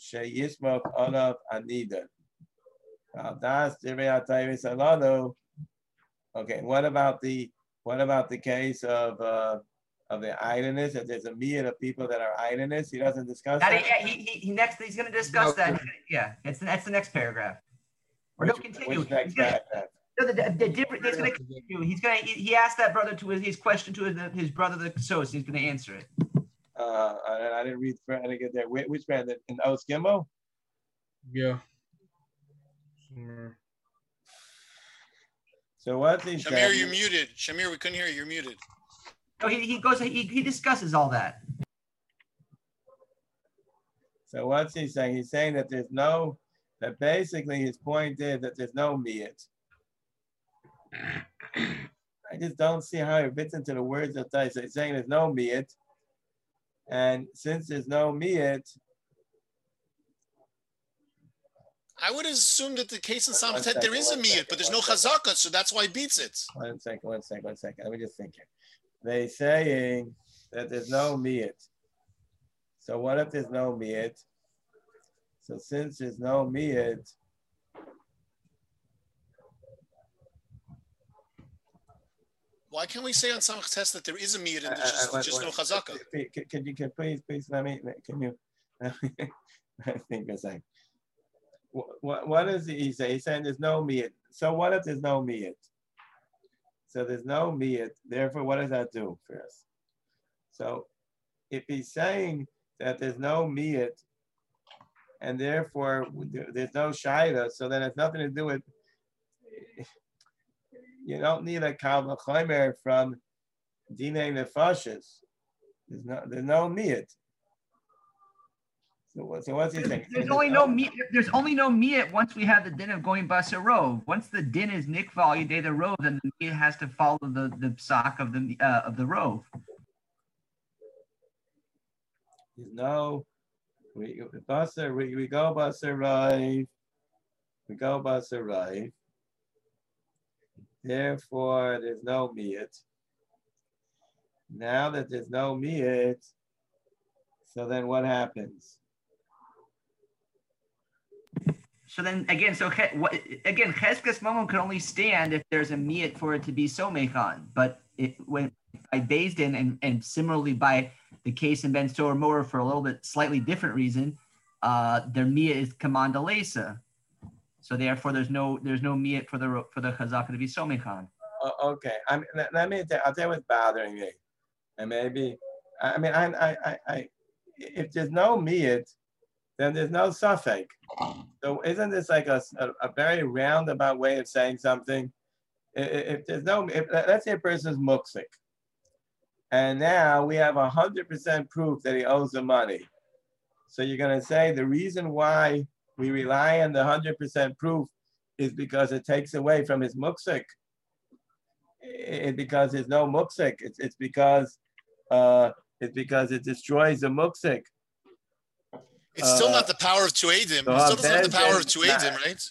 A: sheyismok olav anida. Das divrei salado. Okay, what about the what about the case of uh, of the idleness? If there's a miyat of people that are idleness, he doesn't discuss
D: That,
A: that.
D: he, he, he next he's going to discuss that. Yeah, it's that's the next paragraph. Or
A: Which,
D: he'll continue.
A: which next
D: He's gonna,
A: paragraph?
D: no, the, the, the different. It's going to continue. He's going to. He, he asked that brother to his, his question to his, his brother the Sos. He's going to answer it.
A: Uh, I, I didn't read. I didn't get there. Which, which brand? In Os Gimel?
C: Yeah.
A: So what's he
G: Shamir,
A: saying?
G: you're muted. Shamir, we couldn't hear you. You're muted.
D: No, he, he goes. He, he discusses all that.
A: So what's he saying? He's saying that there's no. That basically his point is that there's no miyat. I just don't see how it fits into the words of Tais. So he's saying there's no miyat, and since there's no miyat,
G: I would assume that the case in
A: One
G: Samachet,
A: second,
G: there is a
A: one
G: miyat,
A: second,
G: but there's
A: one
G: no
A: second.
G: chazaka, so that's why he beats it.
A: one second, one second, one second. Let me just think here. They're saying that there's no miyat. So what if there's no miyat? So since there's no miyat,
G: Why can't we say on Samachet that there is a miyat and
A: I-
G: there's just,
A: I- I-
G: just no
A: wait,
G: chazaka?
A: Can, can you can please please let me can you I think a second. What what does he say? He's saying there's no miyat. So what if there's no miyat? So there's no miyat. Therefore, what does that do for us? So if he's saying that there's no miyat, and therefore there's no shaila, so then it's nothing to do with. You don't need a kal v'chomer from dinei nefashis. There's no there's no miyat. So, what- so what's he saying?
D: There's only no miyat. There's only no miyat once we have the din of going basa rov. Once the din is nikval yedei the rov, then the miyat has to follow the the psak of the uh, of the rov.
A: There's no we basa we, we go basa rive. We go basa rive. Therefore, there's no miyat. Now that there's no miyat, so then what happens?
D: So then again, so che- what, again, cheskes mamon can only stand if there's a miyat for it to be somechan. But it when by Beis Din and and similarly by the case in Ben Sor Mower for a little bit slightly different reason, uh, their miyat is kamandalesa. So therefore, there's no there's no miyat for the for the chazaka to be somechan.
A: Uh, okay, I mean, let, let me tell, I'll tell you what's bothering me, and maybe I mean I I I, I if there's no miyat, then there's no suffix. So isn't this like a, a, a very roundabout way of saying something? If, if there's no, if, let's say a person's muksik, and now we have a hundred percent proof that he owes the money. So you're gonna say the reason why we rely on the hundred percent proof is because it takes away from his muksik. It, because there's no muksik. It's it's because uh, it's because it destroys the muksik.
G: It's still
A: Uh,
G: not the power of two Eidim.
A: so
G: It still doesn't have the
A: then-
G: power of two
A: then-
G: Eidim, right?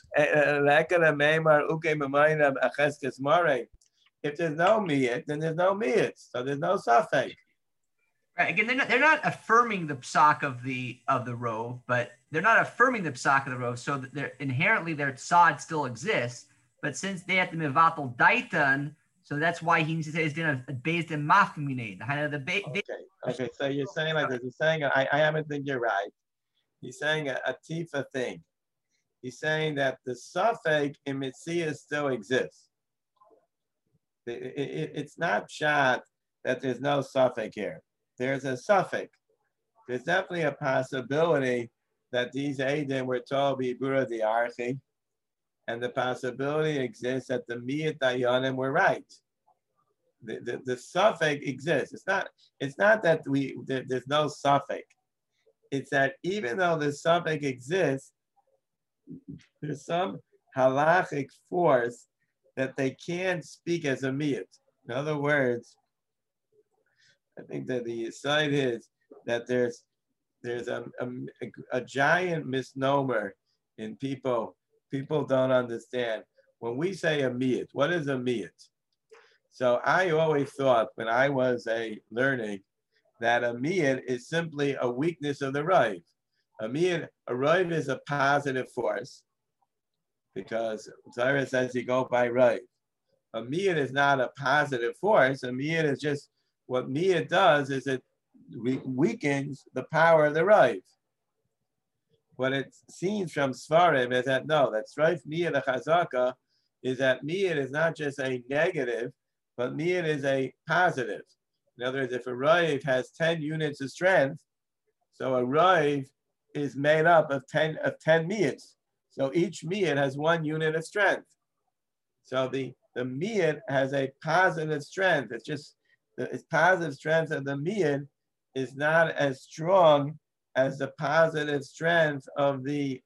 A: If there's no miyat, then there's no miyat. So there's no suffix.
D: Right. Again, they're not, they're not affirming the psak of the of the rov, but they're not affirming the psak of the rov. So that they're inherently their tzad still exists. But since they have to mivatal daitan, so that's why he needs to say it's dinner based in mafminate. The ba-
A: Okay. Okay. So you're saying like this. You're saying I I haven't think you're right. He's saying a, a tifa thing. He's saying that the suffix in Mitzvah still exists. It, it, it's not shot that there's no suffix here. There's a suffix. There's definitely a possibility that these Eidim were told be Bura the Archi, and the possibility exists that the Miyat Dayanim were right. The, the, the suffix exists. It's not, it's not that we there, there's no suffix. It's that even though the suffix exists, there's some halachic force that they can't speak as a miyat. In other words, I think that the side is that there's there's a, a, a giant misnomer in people. People don't understand. When we say a miyat, what is a miyat? So I always thought when I was a learning that a miyat is simply a weakness of the rive. A miyad, a roiv is a positive force because Torah says you go by roiv. A miyad is not a positive force. A miyad is just, what miyad does is it weakens the power of the roiv. What it seems from Svarim is that no, that strife miyad a chazaka is that miyad is not just a negative, but miyad is a positive. In other words, if a roiv has ten units of strength, so a roiv is made up of ten of ten miyads. So each miyad has one unit of strength. So the the miyad has a positive strength. It's just the its positive strength of the miyad is not as strong as the positive strength of the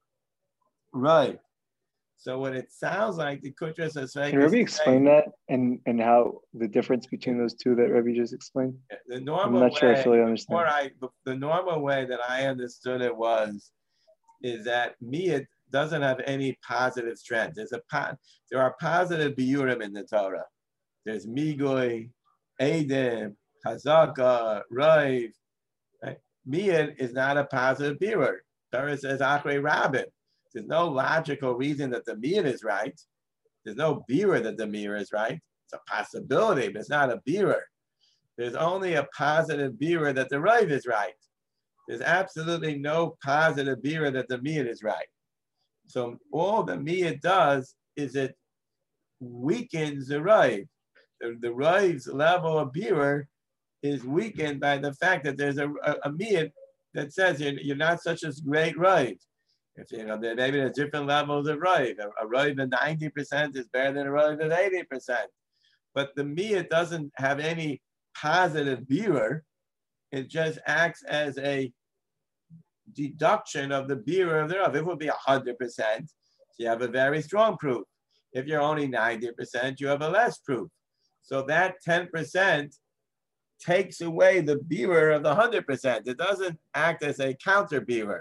A: roiv. So what it sounds like the Kutras is saying.
H: Can Rabbi explain that and, and how the difference between those two that Rabbi just explained?
A: The normal
H: I'm not
A: way,
H: sure I fully understand.
A: I, the normal way that I understood it was, is that miyad doesn't have any positive strength. There's a there are positive biurim in the Torah. There's migoi, edim, chazaka, roiv. Right? Miyad is not a positive biur. Torah says achrei rabin. There's no logical reason that the miyad is right. There's no biur that the miyad is right. It's a possibility, but it's not a biur. There's only a positive biur that the roiv is right. There's absolutely no positive biur that the miyad is right. So all the miyad does is it weakens the roiv. The, the roiv's level of biur is weakened by the fact that there's a, a, a miyad that says you're, you're not such a great roiv. If you know, there maybe there's different levels of roiv. A, a roiv of ninety percent is better than a roiv of eighty percent. But the miyad doesn't have any positive biur. It just acts as a deduction of the biur of the roiv. If it would be one hundred percent, you have a very strong proof. If you're only ninety percent, you have a less proof. So that ten percent takes away the biur of the one hundred percent. It doesn't act as a counter biur.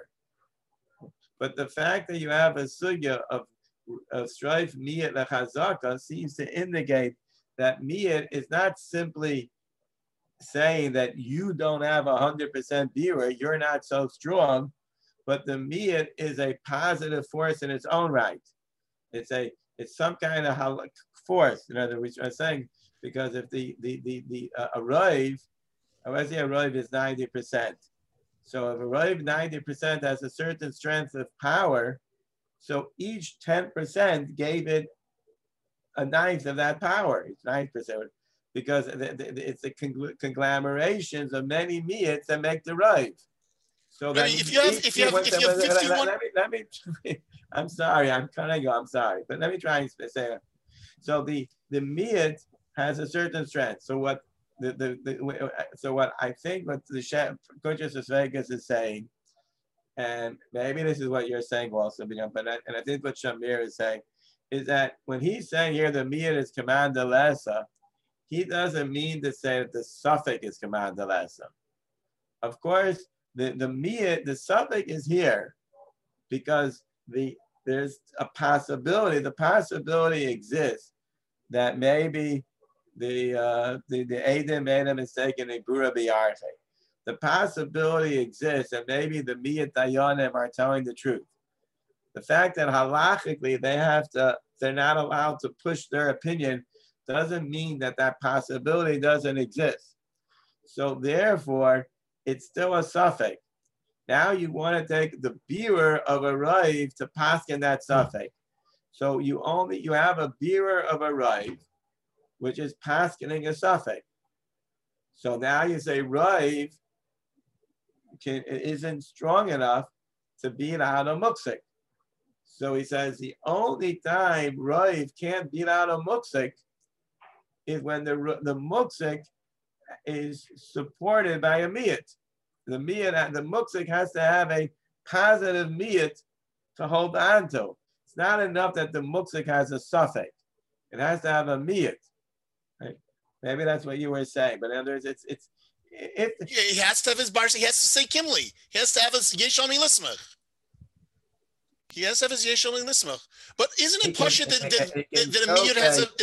A: But the fact that you have a sugya of, of strife miyad lechazaka seems to indicate that miyad is not simply saying that you don't have a hundred percent biur, you're not so strong, but the miyad is a positive force in its own right. It's a it's some kind of force. In other words, I'm saying because if the the the the uh, a roiv, I would say a roiv is ninety percent. So if a roiv ninety percent has a certain strength of power, so each ten percent gave it a ninth of that power. It's nine percent because it's the conglomerations of many miyads that make the roiv. So that
G: if you have, if you have, if you have fifty-one,
A: let me, let me, I'm sorry, I'm cutting you, I'm sorry, but let me try and say it. So the the miyad has a certain strength. So what the the, the so what I think what the Kutras Vegas is saying, and maybe this is what you're saying also, but I, and I think what Shamir is saying is that when he's saying here the miyad is command lesa, he doesn't mean to say that the suffix is command lesa. Of course, the the miyad, the suffix is here because the there's a possibility. The possibility exists that maybe the uh, the the Adam made a mistake in Gura B'Arche. The possibility exists that maybe the miyad dayanim are telling the truth. The fact that halachically they have to, they're not allowed to push their opinion, doesn't mean that that possibility doesn't exist. So therefore, it's still a suffix. Now you want to take the biur of a roiv to paskin that suffix. So you only you have a biur of a roiv, which is paskening a suffix. So now you say roiv can, isn't strong enough to beat out a muksik. So he says the only time roiv can't beat out a muksik is when the the muksik is supported by a miyat. The miyat, the muksik has to have a positive miyat to hold on to. It's not enough that the muksik has a suffix. It has to have a miyat. Right? Maybe that's what you were saying, but in other words, it's it's if
G: yeah, he has to have his bar. He has to say kimli. He has to have his yeshami lismach. He has to have his yeshami lismach. But isn't it
A: can,
G: pashut that, that,
A: can,
G: that, that a miyat
A: okay.
G: has a?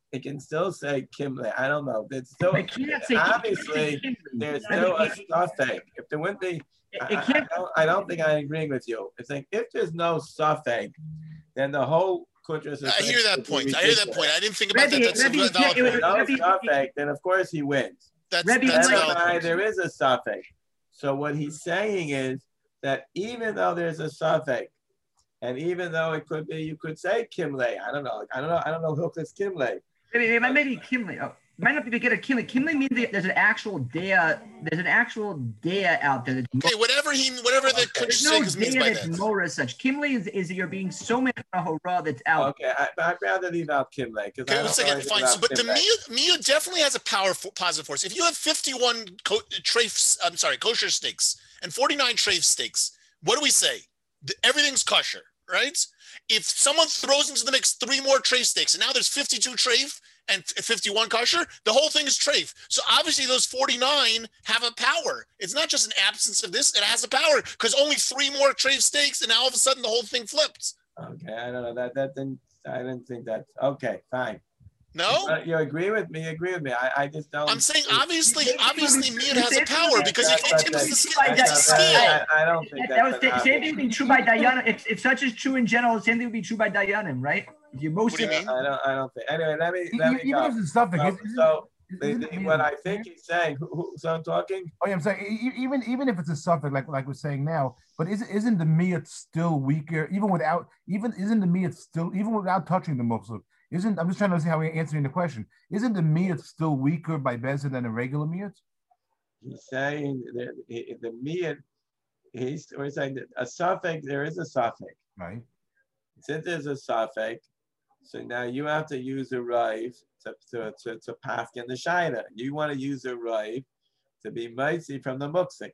A: it can still say Kimle. I don't know. It's still
D: It can't say
A: obviously
D: Kimle.
A: there's still a suffix. If there wouldn't be,
D: It,
A: I,
D: it can't.
A: I, don't, I don't think I agree with you. It's like if there's no suffix, then the whole Kutras.
G: I hear that point. I hear that point. I didn't think about
D: Rebbe,
G: that. That's
D: Rebbe,
G: a valid
D: it was-
G: point.
A: no
D: Rebbe-
A: suffix, then of course he wins.
G: That's,
D: Rebbe,
G: that's a
D: Rebbe-
G: valid
A: Why
G: point.
A: there is a suffix. So what he's saying is that even though there's a suffix, and even though it could be, you could say Kimle. I don't know. I don't know. I don't know who is Kimle.
D: Maybe, maybe Kimle. Oh, might not be to get a Kimle. Kimle means that there's an actual dea. There's an actual dea out there. That's
G: Okay, whatever he, whatever the
D: There's no
G: Kushsegas means
D: dea
G: by
D: that's
G: that.
D: mora such. Kimle is, is you're being so much hora that's out.
A: Okay, I, I'd rather leave out Kimle because
G: Okay,
A: I
G: one
A: don't
G: second,
A: know
G: fine. So, but the Miyut, Miyut definitely has a power for positive force. If you have fifty-one co- treif, I'm sorry, kosher steaks and forty-nine treif steaks, what do we say? The, everything's kosher, right? If someone throws into the mix three more treif steaks, and now there's fifty-two treif and fifty-one kosher, the whole thing is treif. So obviously those forty-nine have a power. It's not just an absence of this; it has a power because only three more treif steaks, and now all of a sudden the whole thing flipped.
A: Okay, I don't know that. That didn't. I didn't think that. Okay, fine.
G: No,
A: Uh, you agree with me? Agree with me? I, I just don't.
G: I'm saying obviously,
D: You-
G: obviously,
D: you-
G: Miyut
D: you
G: has a
D: said-
G: power because it,
A: That's
G: it
A: not-
G: tips the
A: that's-
G: scale.
A: that's
G: It's a
A: not-
G: scale.
A: I, I don't think
D: That, that was
A: that's
D: the
A: an
D: same
A: obvious-
D: thing would be true by Dayanim. If, if such is true in general, same thing would be true by Dayanim, right? If you most
G: What do you mean?
A: I don't. I don't think. Anyway, let me let me
J: Even
A: go.
J: if it's stuff like
A: So, so the,
J: isn't
A: the,
J: it
A: what I
J: mean-
A: think he's saying. Who, who, so I'm talking.
J: Oh, yeah, I'm saying e- e- even even if it's a suffix like like we're saying now, but isn't isn't the miyat still weaker even without even isn't the miyat still even without touching the muktzah? Isn't I'm just trying to see how we're answering the question. Isn't the miyat still weaker by bezin than a regular miyat?
A: He's saying that the, the miyat. He's we're saying that a suffix. There is a suffix.
J: Right.
A: Since there's a suffix, so now you have to use a rive to to to, to pass in the shaila. You want to use a rive to be mitzi from the muksik.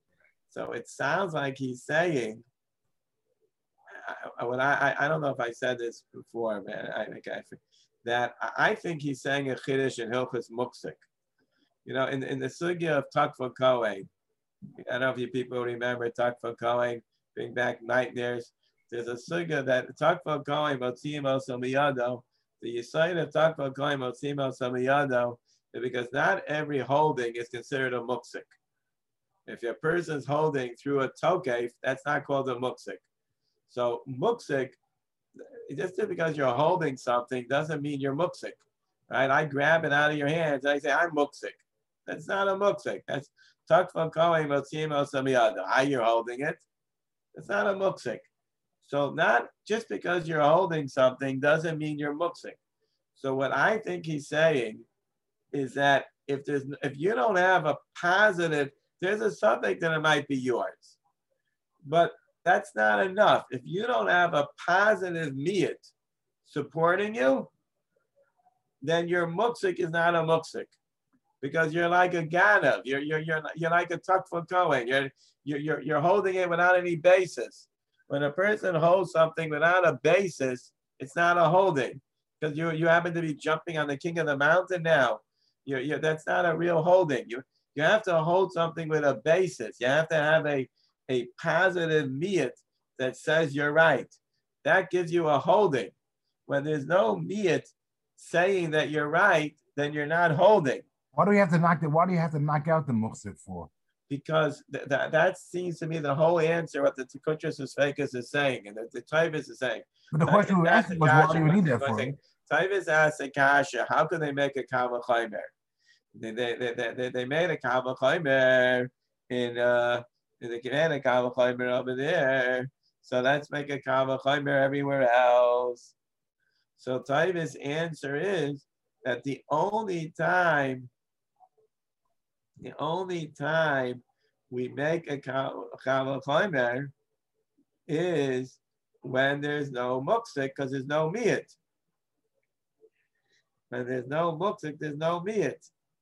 A: So it sounds like he's saying. I, what I, I I don't know if I said this before, man. I think I that I think he's saying a chiddush in Hilchos Muksik. You know, in in the sugya of Takva Kohen. I don't know if you people remember Takva Kohen bring back nightmares. There's a sugya that Takva Kohen Motzimo Samiyado. The Yisayid of Takva Kohen Motzimo Samiyado, because not every holding is considered a muksik. If a person's holding through a tokef, that's not called a muksik. So muksik, just because you're holding something doesn't mean you're muksik, right? I grab it out of your hands and I say, I'm muksik. That's not a muksik. That's Takva Kohen Motzimo Samiyado. How you're holding it, it's not a muksik. So not just because you're holding something doesn't mean you're muksik. So what I think he's saying is that if there's if you don't have a positive, there's a subject that it might be yours, but that's not enough. If you don't have a positive miyat supporting you, then your muksik is not a muksik, because you're like a ganav. You're you're you're you're like a takva kohen. You're you're you're holding it without any basis. When a person holds something without a basis, it's not a holding, because you you happen to be jumping on the king of the mountain now. You're, you're, that's not a real holding. You you have to hold something with a basis. You have to have a, a positive miyat that says you're right. That gives you a holding. When there's no miyat saying that you're right, then you're not holding.
J: Why do we have to knock the, Why do you have to knock out the muksik for?
A: Because th- that that seems to me the whole answer what the Tikkuchas Usfekas is saying and the, the Taivas is saying.
J: But the question we were asking was, why do you need that for?
A: Taivas asked a kasha, how can they make a kava chaymer? They they, they they they made a kava chaymer in uh in the Canada kava chaymer over there. So let's make a kava chaymer everywhere else. So Taivas' answer is that the only time The only time we make a kava chaymer is when there's no muksik, because there's no miyat. When there's no muksik, there's no miyat.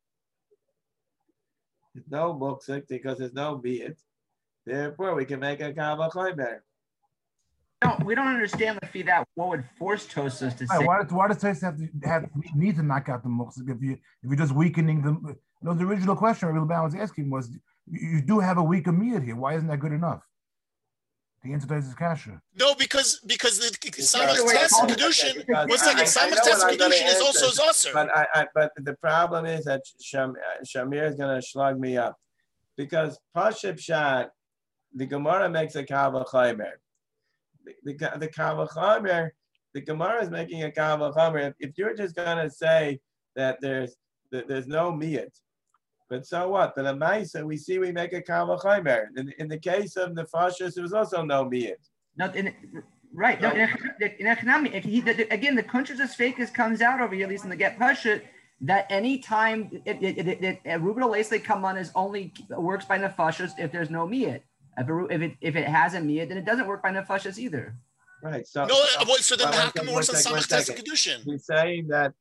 A: There's no muksik because there's no miyat. Therefore, we can make a kava chaymer.
D: No, we don't understand the fee that what would force Tosas to say.
J: Why does why does Tosas have to have need to knock out the muksik if you if you're just weakening them? No, the original question Rabbi Bauer was asking was, you do have a weaker miyat here. Why isn't that good enough? The answer is kasha.
G: No, because because the Samach
A: the way
G: Tes
A: it's called.
G: Kedushin,
A: Because
G: one
A: I-
G: second,
A: I
G: Samach
A: know
G: Tes
A: what I'm gonna
G: Kedushin is also
A: answer,
G: Zosser.
A: But I, I but the problem is that Sham, Shamir is gonna slug me up because Pashib Shad, the Gemara makes a Kava Chaymer. The the, the Kava Chaymer, the Gemara is making a Kava Chaymer. If, if you're just gonna say that there's that there's no miyat, but so what? But a Maisa, we see we make a Kava Chaymer. In, in the case of the Fashis, there was also no miyat.
D: Not in, right. No, in, in economic, he, the, again, the conscious fakis comes out over here, at least in the Get Pashut, that any time it, it, it, it, it Ruben Olesle Kaman is only works by nefashos if there's no miyat. If it, if it if it has a miyat, then it doesn't work by nefashos either.
A: Right. So
G: No,
A: so,
G: uh, so then
A: well,
G: how
A: one
G: come
A: second,
G: works on
A: one second, one
G: Samach Tes
A: second.
G: Kedushin?
A: He's saying that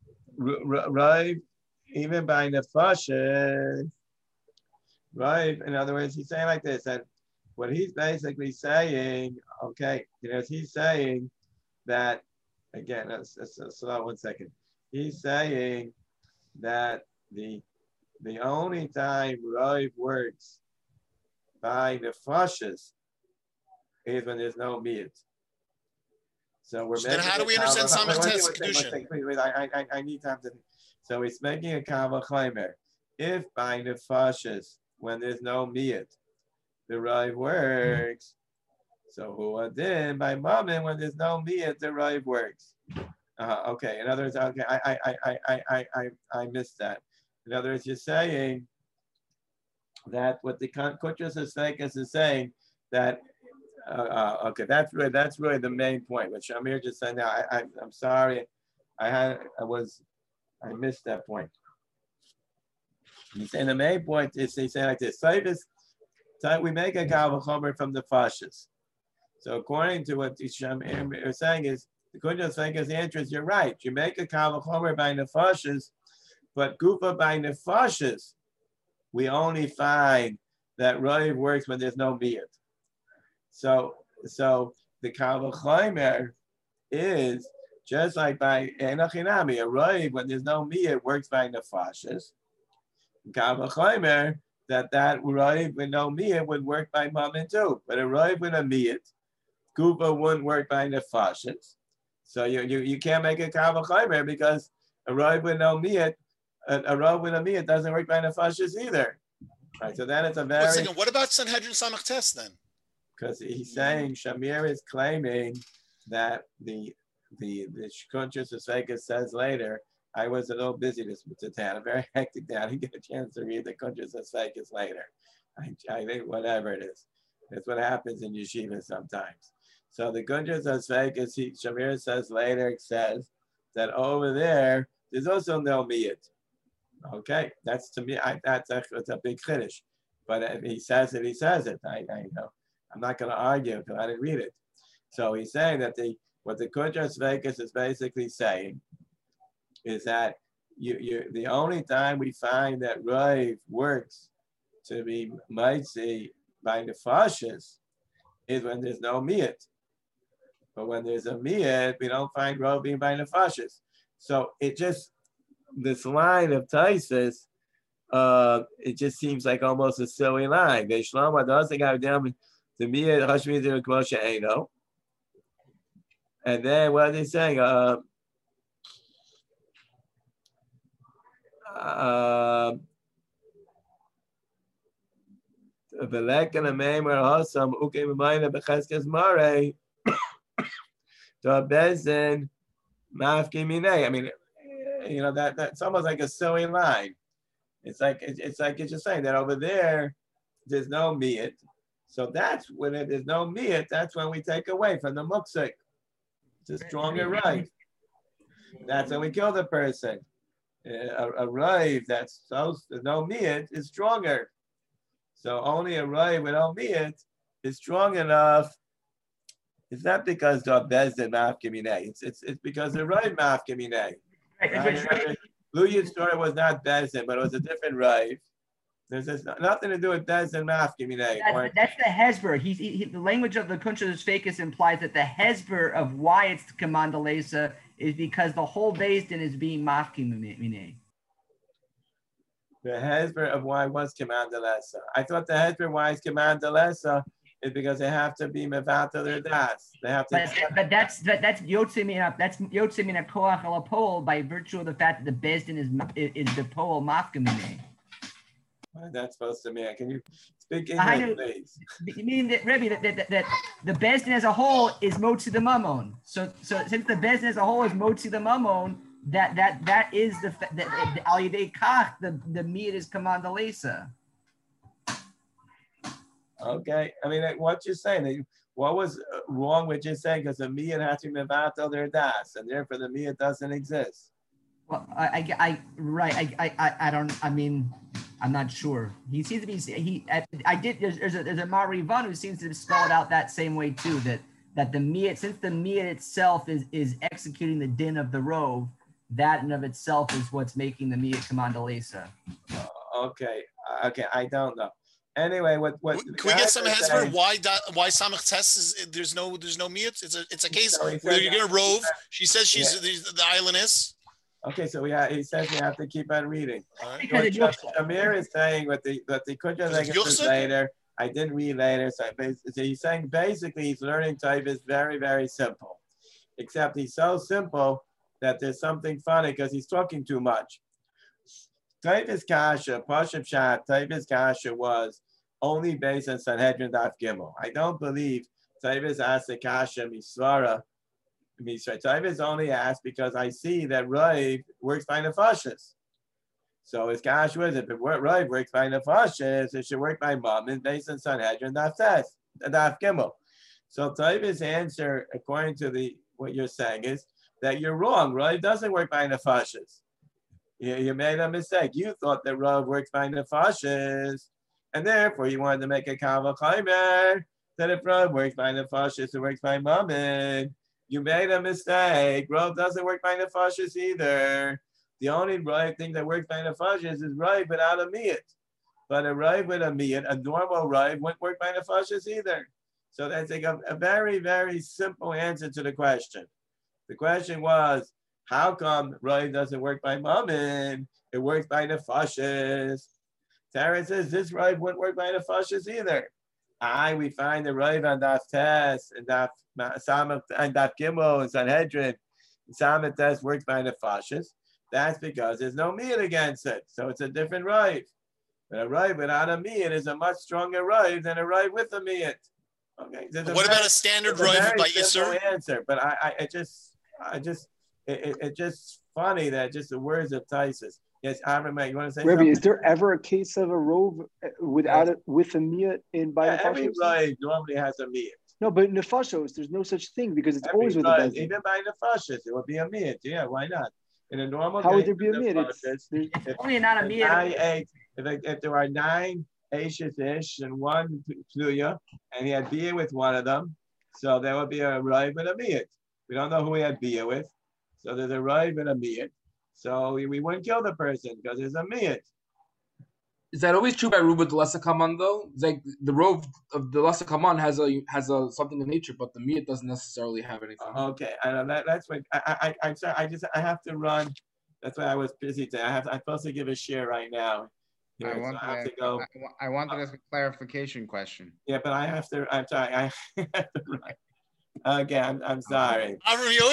A: Rav, even by nefashos, right? In other words, he's saying like this, that what he's basically saying, okay, you know, he's saying that again. Let's, let's, let's slow down one second. He's saying that the the only time Rav works by nefashos is when there's no miyat. So we're
G: So then
A: making
G: how do
A: a
G: we understand
A: kava-
G: Samach
A: wait,
G: Tes
A: wait, wait,
G: Kedushin?
A: wait, wait, wait, I, I, I need time to. So he's making a kava chaymer. If by nefashos, when there's no miyat, the Rav works. So who adin by mammon when there's no miyat, the Rav works. Uh, okay. In other words, okay, I, I, I, I, I, I, I missed that. In other words, you're saying that what the Kuntras Esfekis is saying that. Uh, uh, okay, that's really that's really the main point. What Shamir just said. Now, I, I I'm sorry, I had I was I missed that point. He's saying the main point is they say like this: so we make a kavachomer from the fashis. So according to what the Shamir is saying is the Kuntras Esfekis answer is you're right. You make a kavachomer by nefashis, but gufa by nefashis, we only find that Rav works when there's no miyat. So, so the Kava Chaymer is just like by Enochinami, a Rav, when there's no miyat, works by nefashos. Kava Chaymer, that that Rav with no miyat would work by mammon too. But a Rav with a miyat, Kufa wouldn't work by nefashos. So you, you, you can't make a Kava Chaymer because a Rav with no miyat, a, a Rav with a miyat doesn't work by nefashos either. Right, so then it's a very...
G: One second, what about Sanhedrin Samach Tes then?
A: Because he's saying Shamir is claiming that the the the Kuntras Esfekis says later, I was a little busy this day, a very hectic day. I didn't get a chance to read the Kuntras Esfekis later. I, I think whatever it is, that's what happens in yeshiva sometimes. So the Kuntras Esfekis, he Shamir says later says that over there there's also no miyat. Okay, that's to me. I, that's a, that's a big chiddush. But if he says it, he says it. I, I know. I'm not going to argue because I didn't read it. So he's saying that the what the Kuntras Esfekis is basically saying is that you, you the only time we find that Rav works to be mitzi by nefashos is when there's no miyat. But when there's a miyat, we don't find Rav being by nefashos. So it just this line of Taisus, uh, it just seems like almost a silly line. The Shlomo doesn't have down. The miyat hashmidir k'moshe eino, and then what are they saying? Uh, uh, Velek and a meimer hasam uke b'mayna b'cheskes mare to bezin mafki minei. I mean, you know that that's almost like a silly line. It's like it's, it's like it's just saying that over there there's no miyat. So that's when it, there's no miyat, that's when we take away from the muksik. It's a stronger right. That's when we kill the person. A, a Rav that's so there's no miyat is stronger. So only a Rav with no miyat is strong enough. It's not because the bezdin mafkiminei. It's it's it's because the Rav mafkiminei. Right? Luyid's story was not bezdin, but it was a different Rav. There's just nothing to do with Bez and Mafkiminei.
D: That's, that's the Hezber. He, he, the language of the Kuntras Esfekis implies that the Hezber of why it's Kamandalesa is because the whole Beis Din is being Mafkiminei.
A: The Hezber of why was Kamandalesa. I thought the Hezber why is Kamandalesa is because they have to be mevatel their das. They have to.
D: But, but that's that, that's yotzei min that's yotzei min koach al pol by virtue of the fact that the bezdin is is, is the pol mafkamine.
A: What is that supposed to mean? Can you speak
D: I
A: English,
D: know,
A: please?
D: You mean that, Rebbe, that, that, that the bezdin as a whole is motzi the mamon. So so since the bezdin as a whole is motzi the mamon, that that that is the that al yidei kach the the meat is commandalesa.
A: Okay, I mean, what you're saying, what was wrong with you saying? Because the miyat has to be mevatel their das, and therefore the miyat doesn't exist.
D: Well, I, I, I right, I, I, I don't. I mean, I'm not sure. He seems to be. He, I, I did. There's, there's a, there's a Marivan who seems to spell it out that same way too. That that the miyat, since the miyat itself is is executing the din of the rove, that in of itself is what's making the miyat commandalesa.
A: Okay, okay, I don't know. Anyway, what what
G: can we get some hesper why da, why Samach Tess is there's no there's no miyat? It's a it's a case so where you're gonna rove. She says she's yeah. the, the island is.
A: Okay, so we have, he says we have to keep on reading.
G: Right.
A: What Shamir is saying, what the what the Kujan later, I didn't read later. So, so he's saying basically he's learning type is very very simple, except he's so simple that there's something funny because he's talking too much. Tavis Kasha, Pashup Shat, Tavis Kasha was only based on Sanhedrin Daf Gimel. I don't believe Tavis asked the Kasha Misvara. Tavis only asked because I see that Rav works by Nefashis. So his Kasha was if Rav works by Nefashis, it should work by Mom and based on Sanhedrin Daf Tes, Daf Gimel. So Tavis' answer, according to the what you're saying, is that you're wrong. Rav doesn't work by Nefashis. You, you made a mistake. You thought that Rav works by Nefashis, and therefore you wanted to make a Kavah Chaimer that if Rav works by Nefashis, it works by Mammon. You made a mistake. Rav doesn't work by Nefashis either. The only right thing that works by Nefashis is Rav without a miyat. But a Rav with a miyat, a normal Rav, wouldn't work by Nefashis either. So that's like a, a very, very simple answer to the question. The question was, how come Rav doesn't work by Mammon? It works by Nefashis. Tara says this Rav wouldn't work by Nefashis either. I we find the Rav on Daf Tes and Daf Samach and Daf Gimel and Sanhedrin. Samach Tes works by Nefashis. That's because there's no miyat against it, so it's a different Rav. But a Rav without a miyat is a much stronger Rav than a Rav with a miyat. Okay.
G: What
A: a
G: about
A: very,
G: a standard Rav by Yisur?
A: Answer, but I, I, I just, I just. It, it, it's just funny that just the words of Taisus. Yes, Avram, you want to say
H: Rebbe,
A: something?
H: Is there ever a case of a rove without yes. it with a miyat in by
A: yeah,
H: Nefashos?
A: Every Rav normally has a miyat.
H: No, but Nefashos, there's no such thing because it's
A: every
H: always with
A: Rav,
H: a bezdin.
A: Even by Nefashos, it would be a miyat. Yeah, why not? In a normal
H: how
A: case,
H: would there be a miyat?
D: It's, it's only not a miyat.
A: If, if there are nine Ashes ish and one Pluya, and he had beer with one of them, so there would be a Rav with a miyat. We don't know who he had beer with. So there's a Rav and a miyat. So we, we wouldn't kill the person because there's a miyat.
C: Is that always true by Ruba the Lesser Kaman though? It's like the Rove of the Lesser Kaman has a has a something in nature, but the miyat doesn't necessarily have anything.
A: Okay, and that, that's what I I I I'm sorry. I just I have to run. That's why I was busy today. I have I'm supposed to give a share right now. You know,
K: I, wanted
A: so I have
K: to,
A: to go.
K: I, I wanted uh, a clarification question.
A: Yeah, but I have to. I'm sorry. I have to run. Okay, I'm I'm sorry.